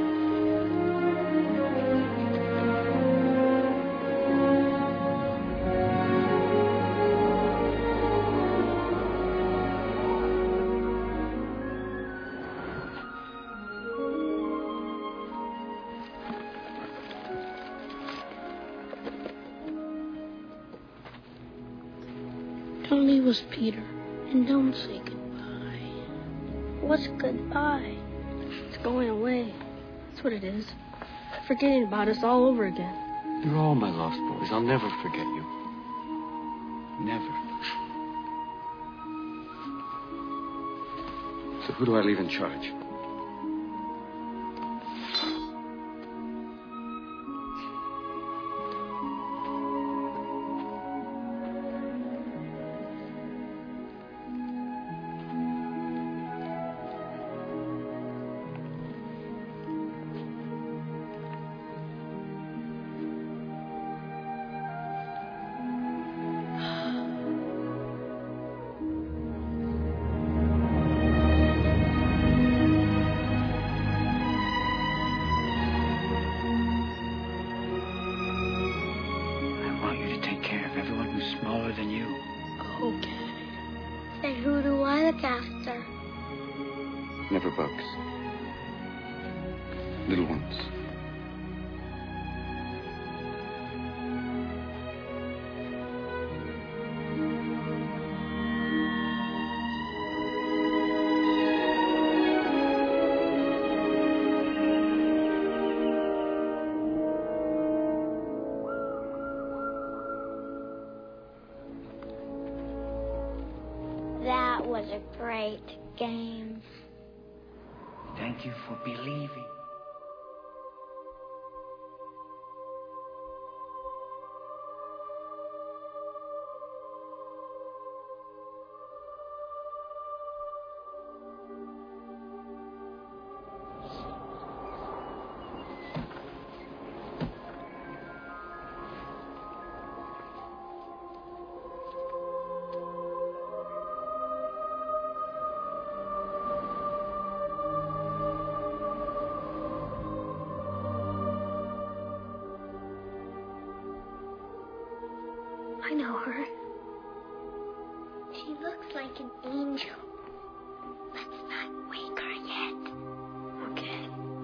Don't leave us, Peter. And don't say goodbye. What's goodbye? It's going away. That's what it is. Forgetting about us all over again. You're all my lost boys. I'll never forget you. Never. So who do I leave in charge? Smaller than you. Okay. Then who do I look after? Never bugs. Little ones. That was a great game. Thank you for believing. I know her. She looks like an angel. Let's not wake her yet. Okay.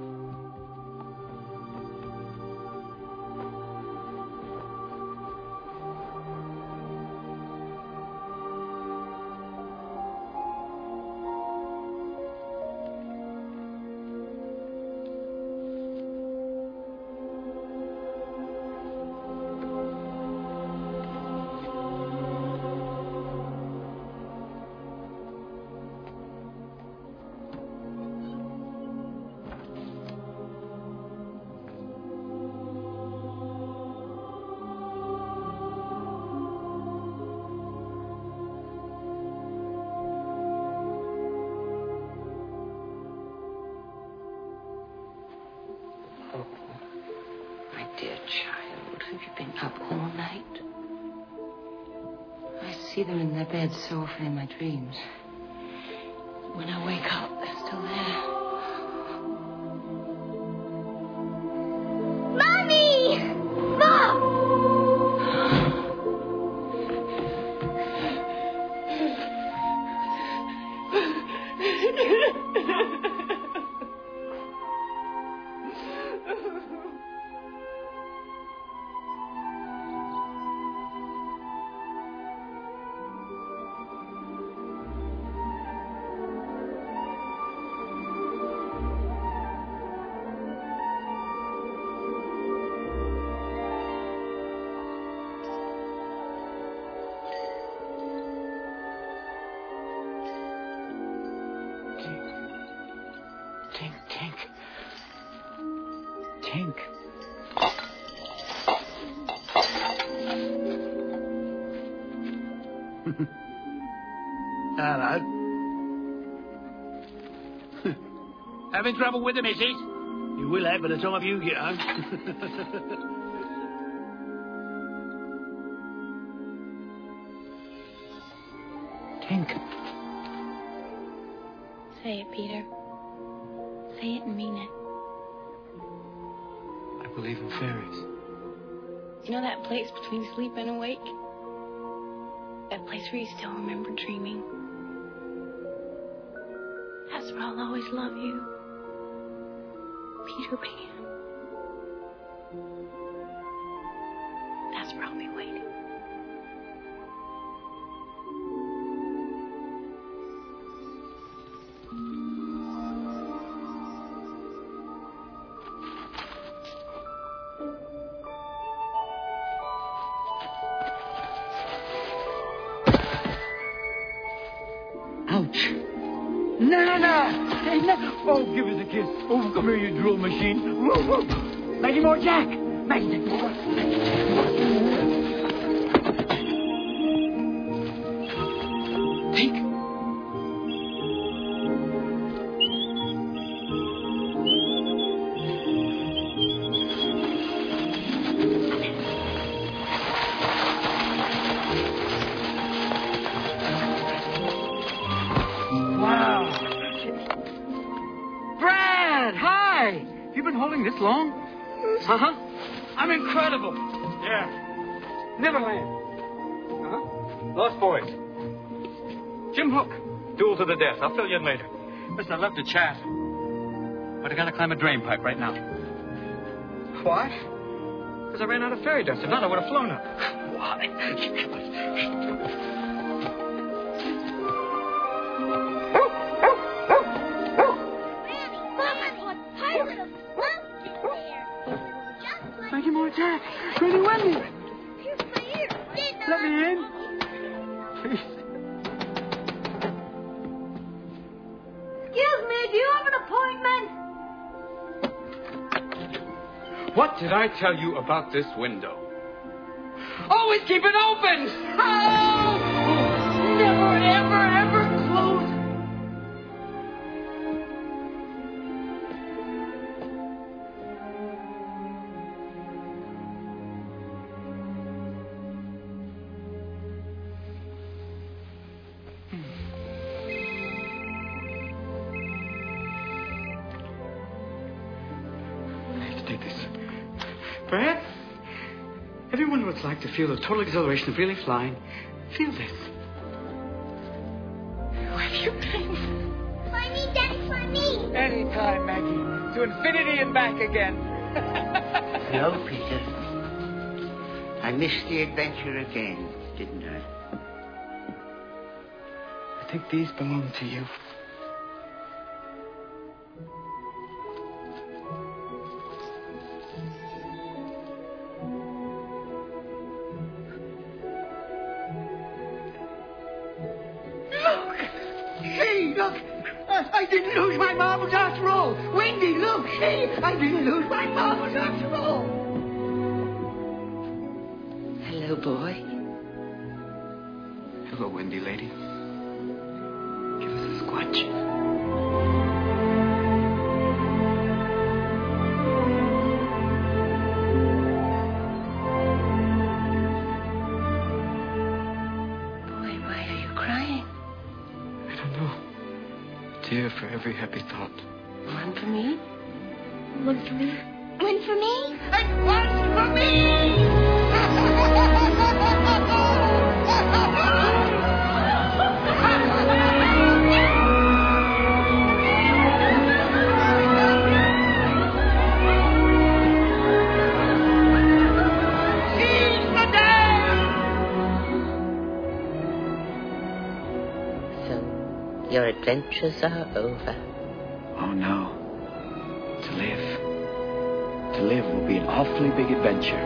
Dear child, have you been up all night? I see them in their beds so often in my dreams. When I wake up, they're still there. Mommy! Mom! Tink. Hello. Having trouble with the missus? You will have by the time you get home. Tink. Say it, Peter. Say it and mean it. I believe in fairies. You know that place between sleep and awake? That place where you still remember dreaming? That's where I'll always love you. Peter Pan. That's where I'll be waiting. Ouch. No. Hey, no. Oh, give us a kiss. Oh, come here, you drill machine. Whoa, whoa. Maggie Moore Jack. Maggie Jack Moore. Tink. This long? Uh-huh. I'm incredible. Yeah. Neverland. Uh-huh. Lost Boys. Jim Hook. Duel to the death. I'll fill you in later. Listen, I'd love to chat. But I gotta climb a drain pipe right now. Why? Because I ran out of fairy dust. If not, I would have flown up. Why? Maggie Moore Jack. Pretty Wendy. Let me in. Please. Excuse me, do you have an appointment? What did I tell you about this window? Always keep it open! Oh! Never, ever close it. Perhaps everyone would like to feel the total exhilaration of really flying. Feel this. Where have you been? Fly me, Daddy, fly me. Anytime, Maggie. To infinity and back again. No, Peter. I missed the adventure again, didn't I? I think these belong to you. I didn't lose my marbles after all. Wendy, look, see? I didn't lose my marbles after all. Hello, boy. Hello, Wendy lady. Give us a squatch. Tear for every happy thought. One for me. One for me. One for me. And one for me! Your adventures are over. Oh, no. To live will be an awfully big adventure.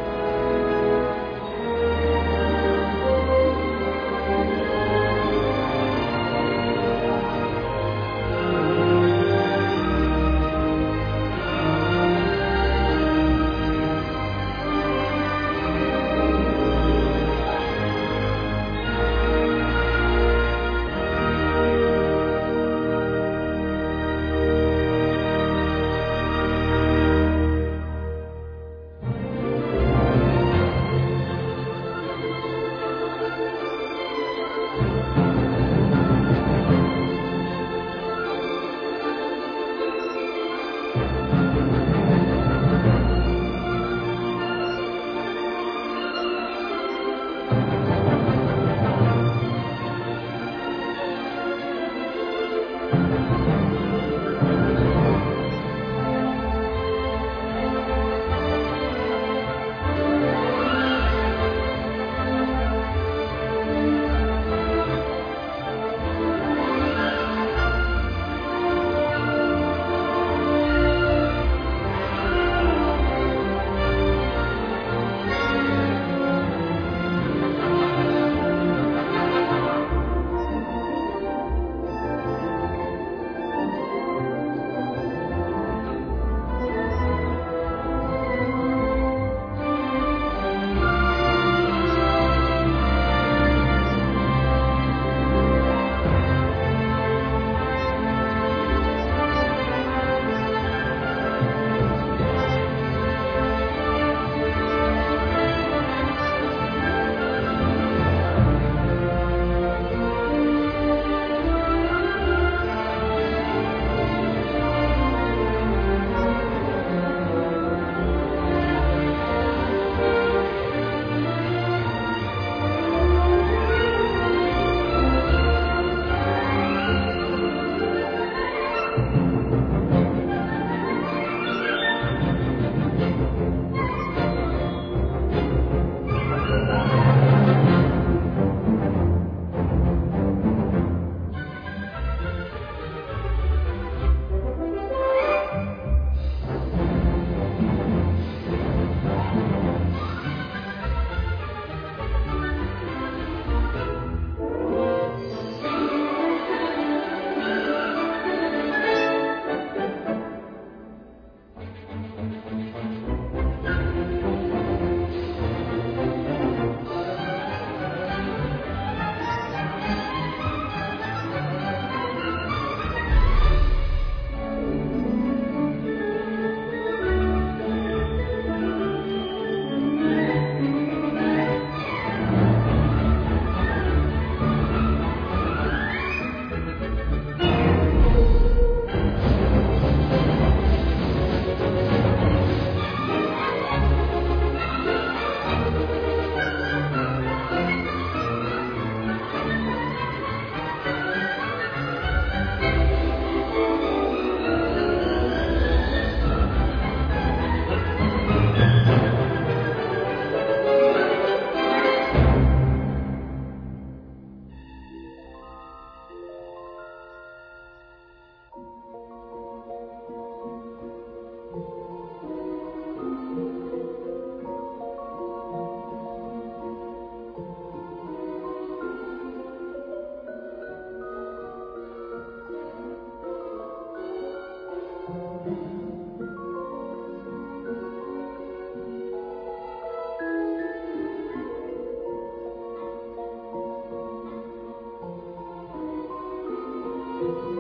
Neverland.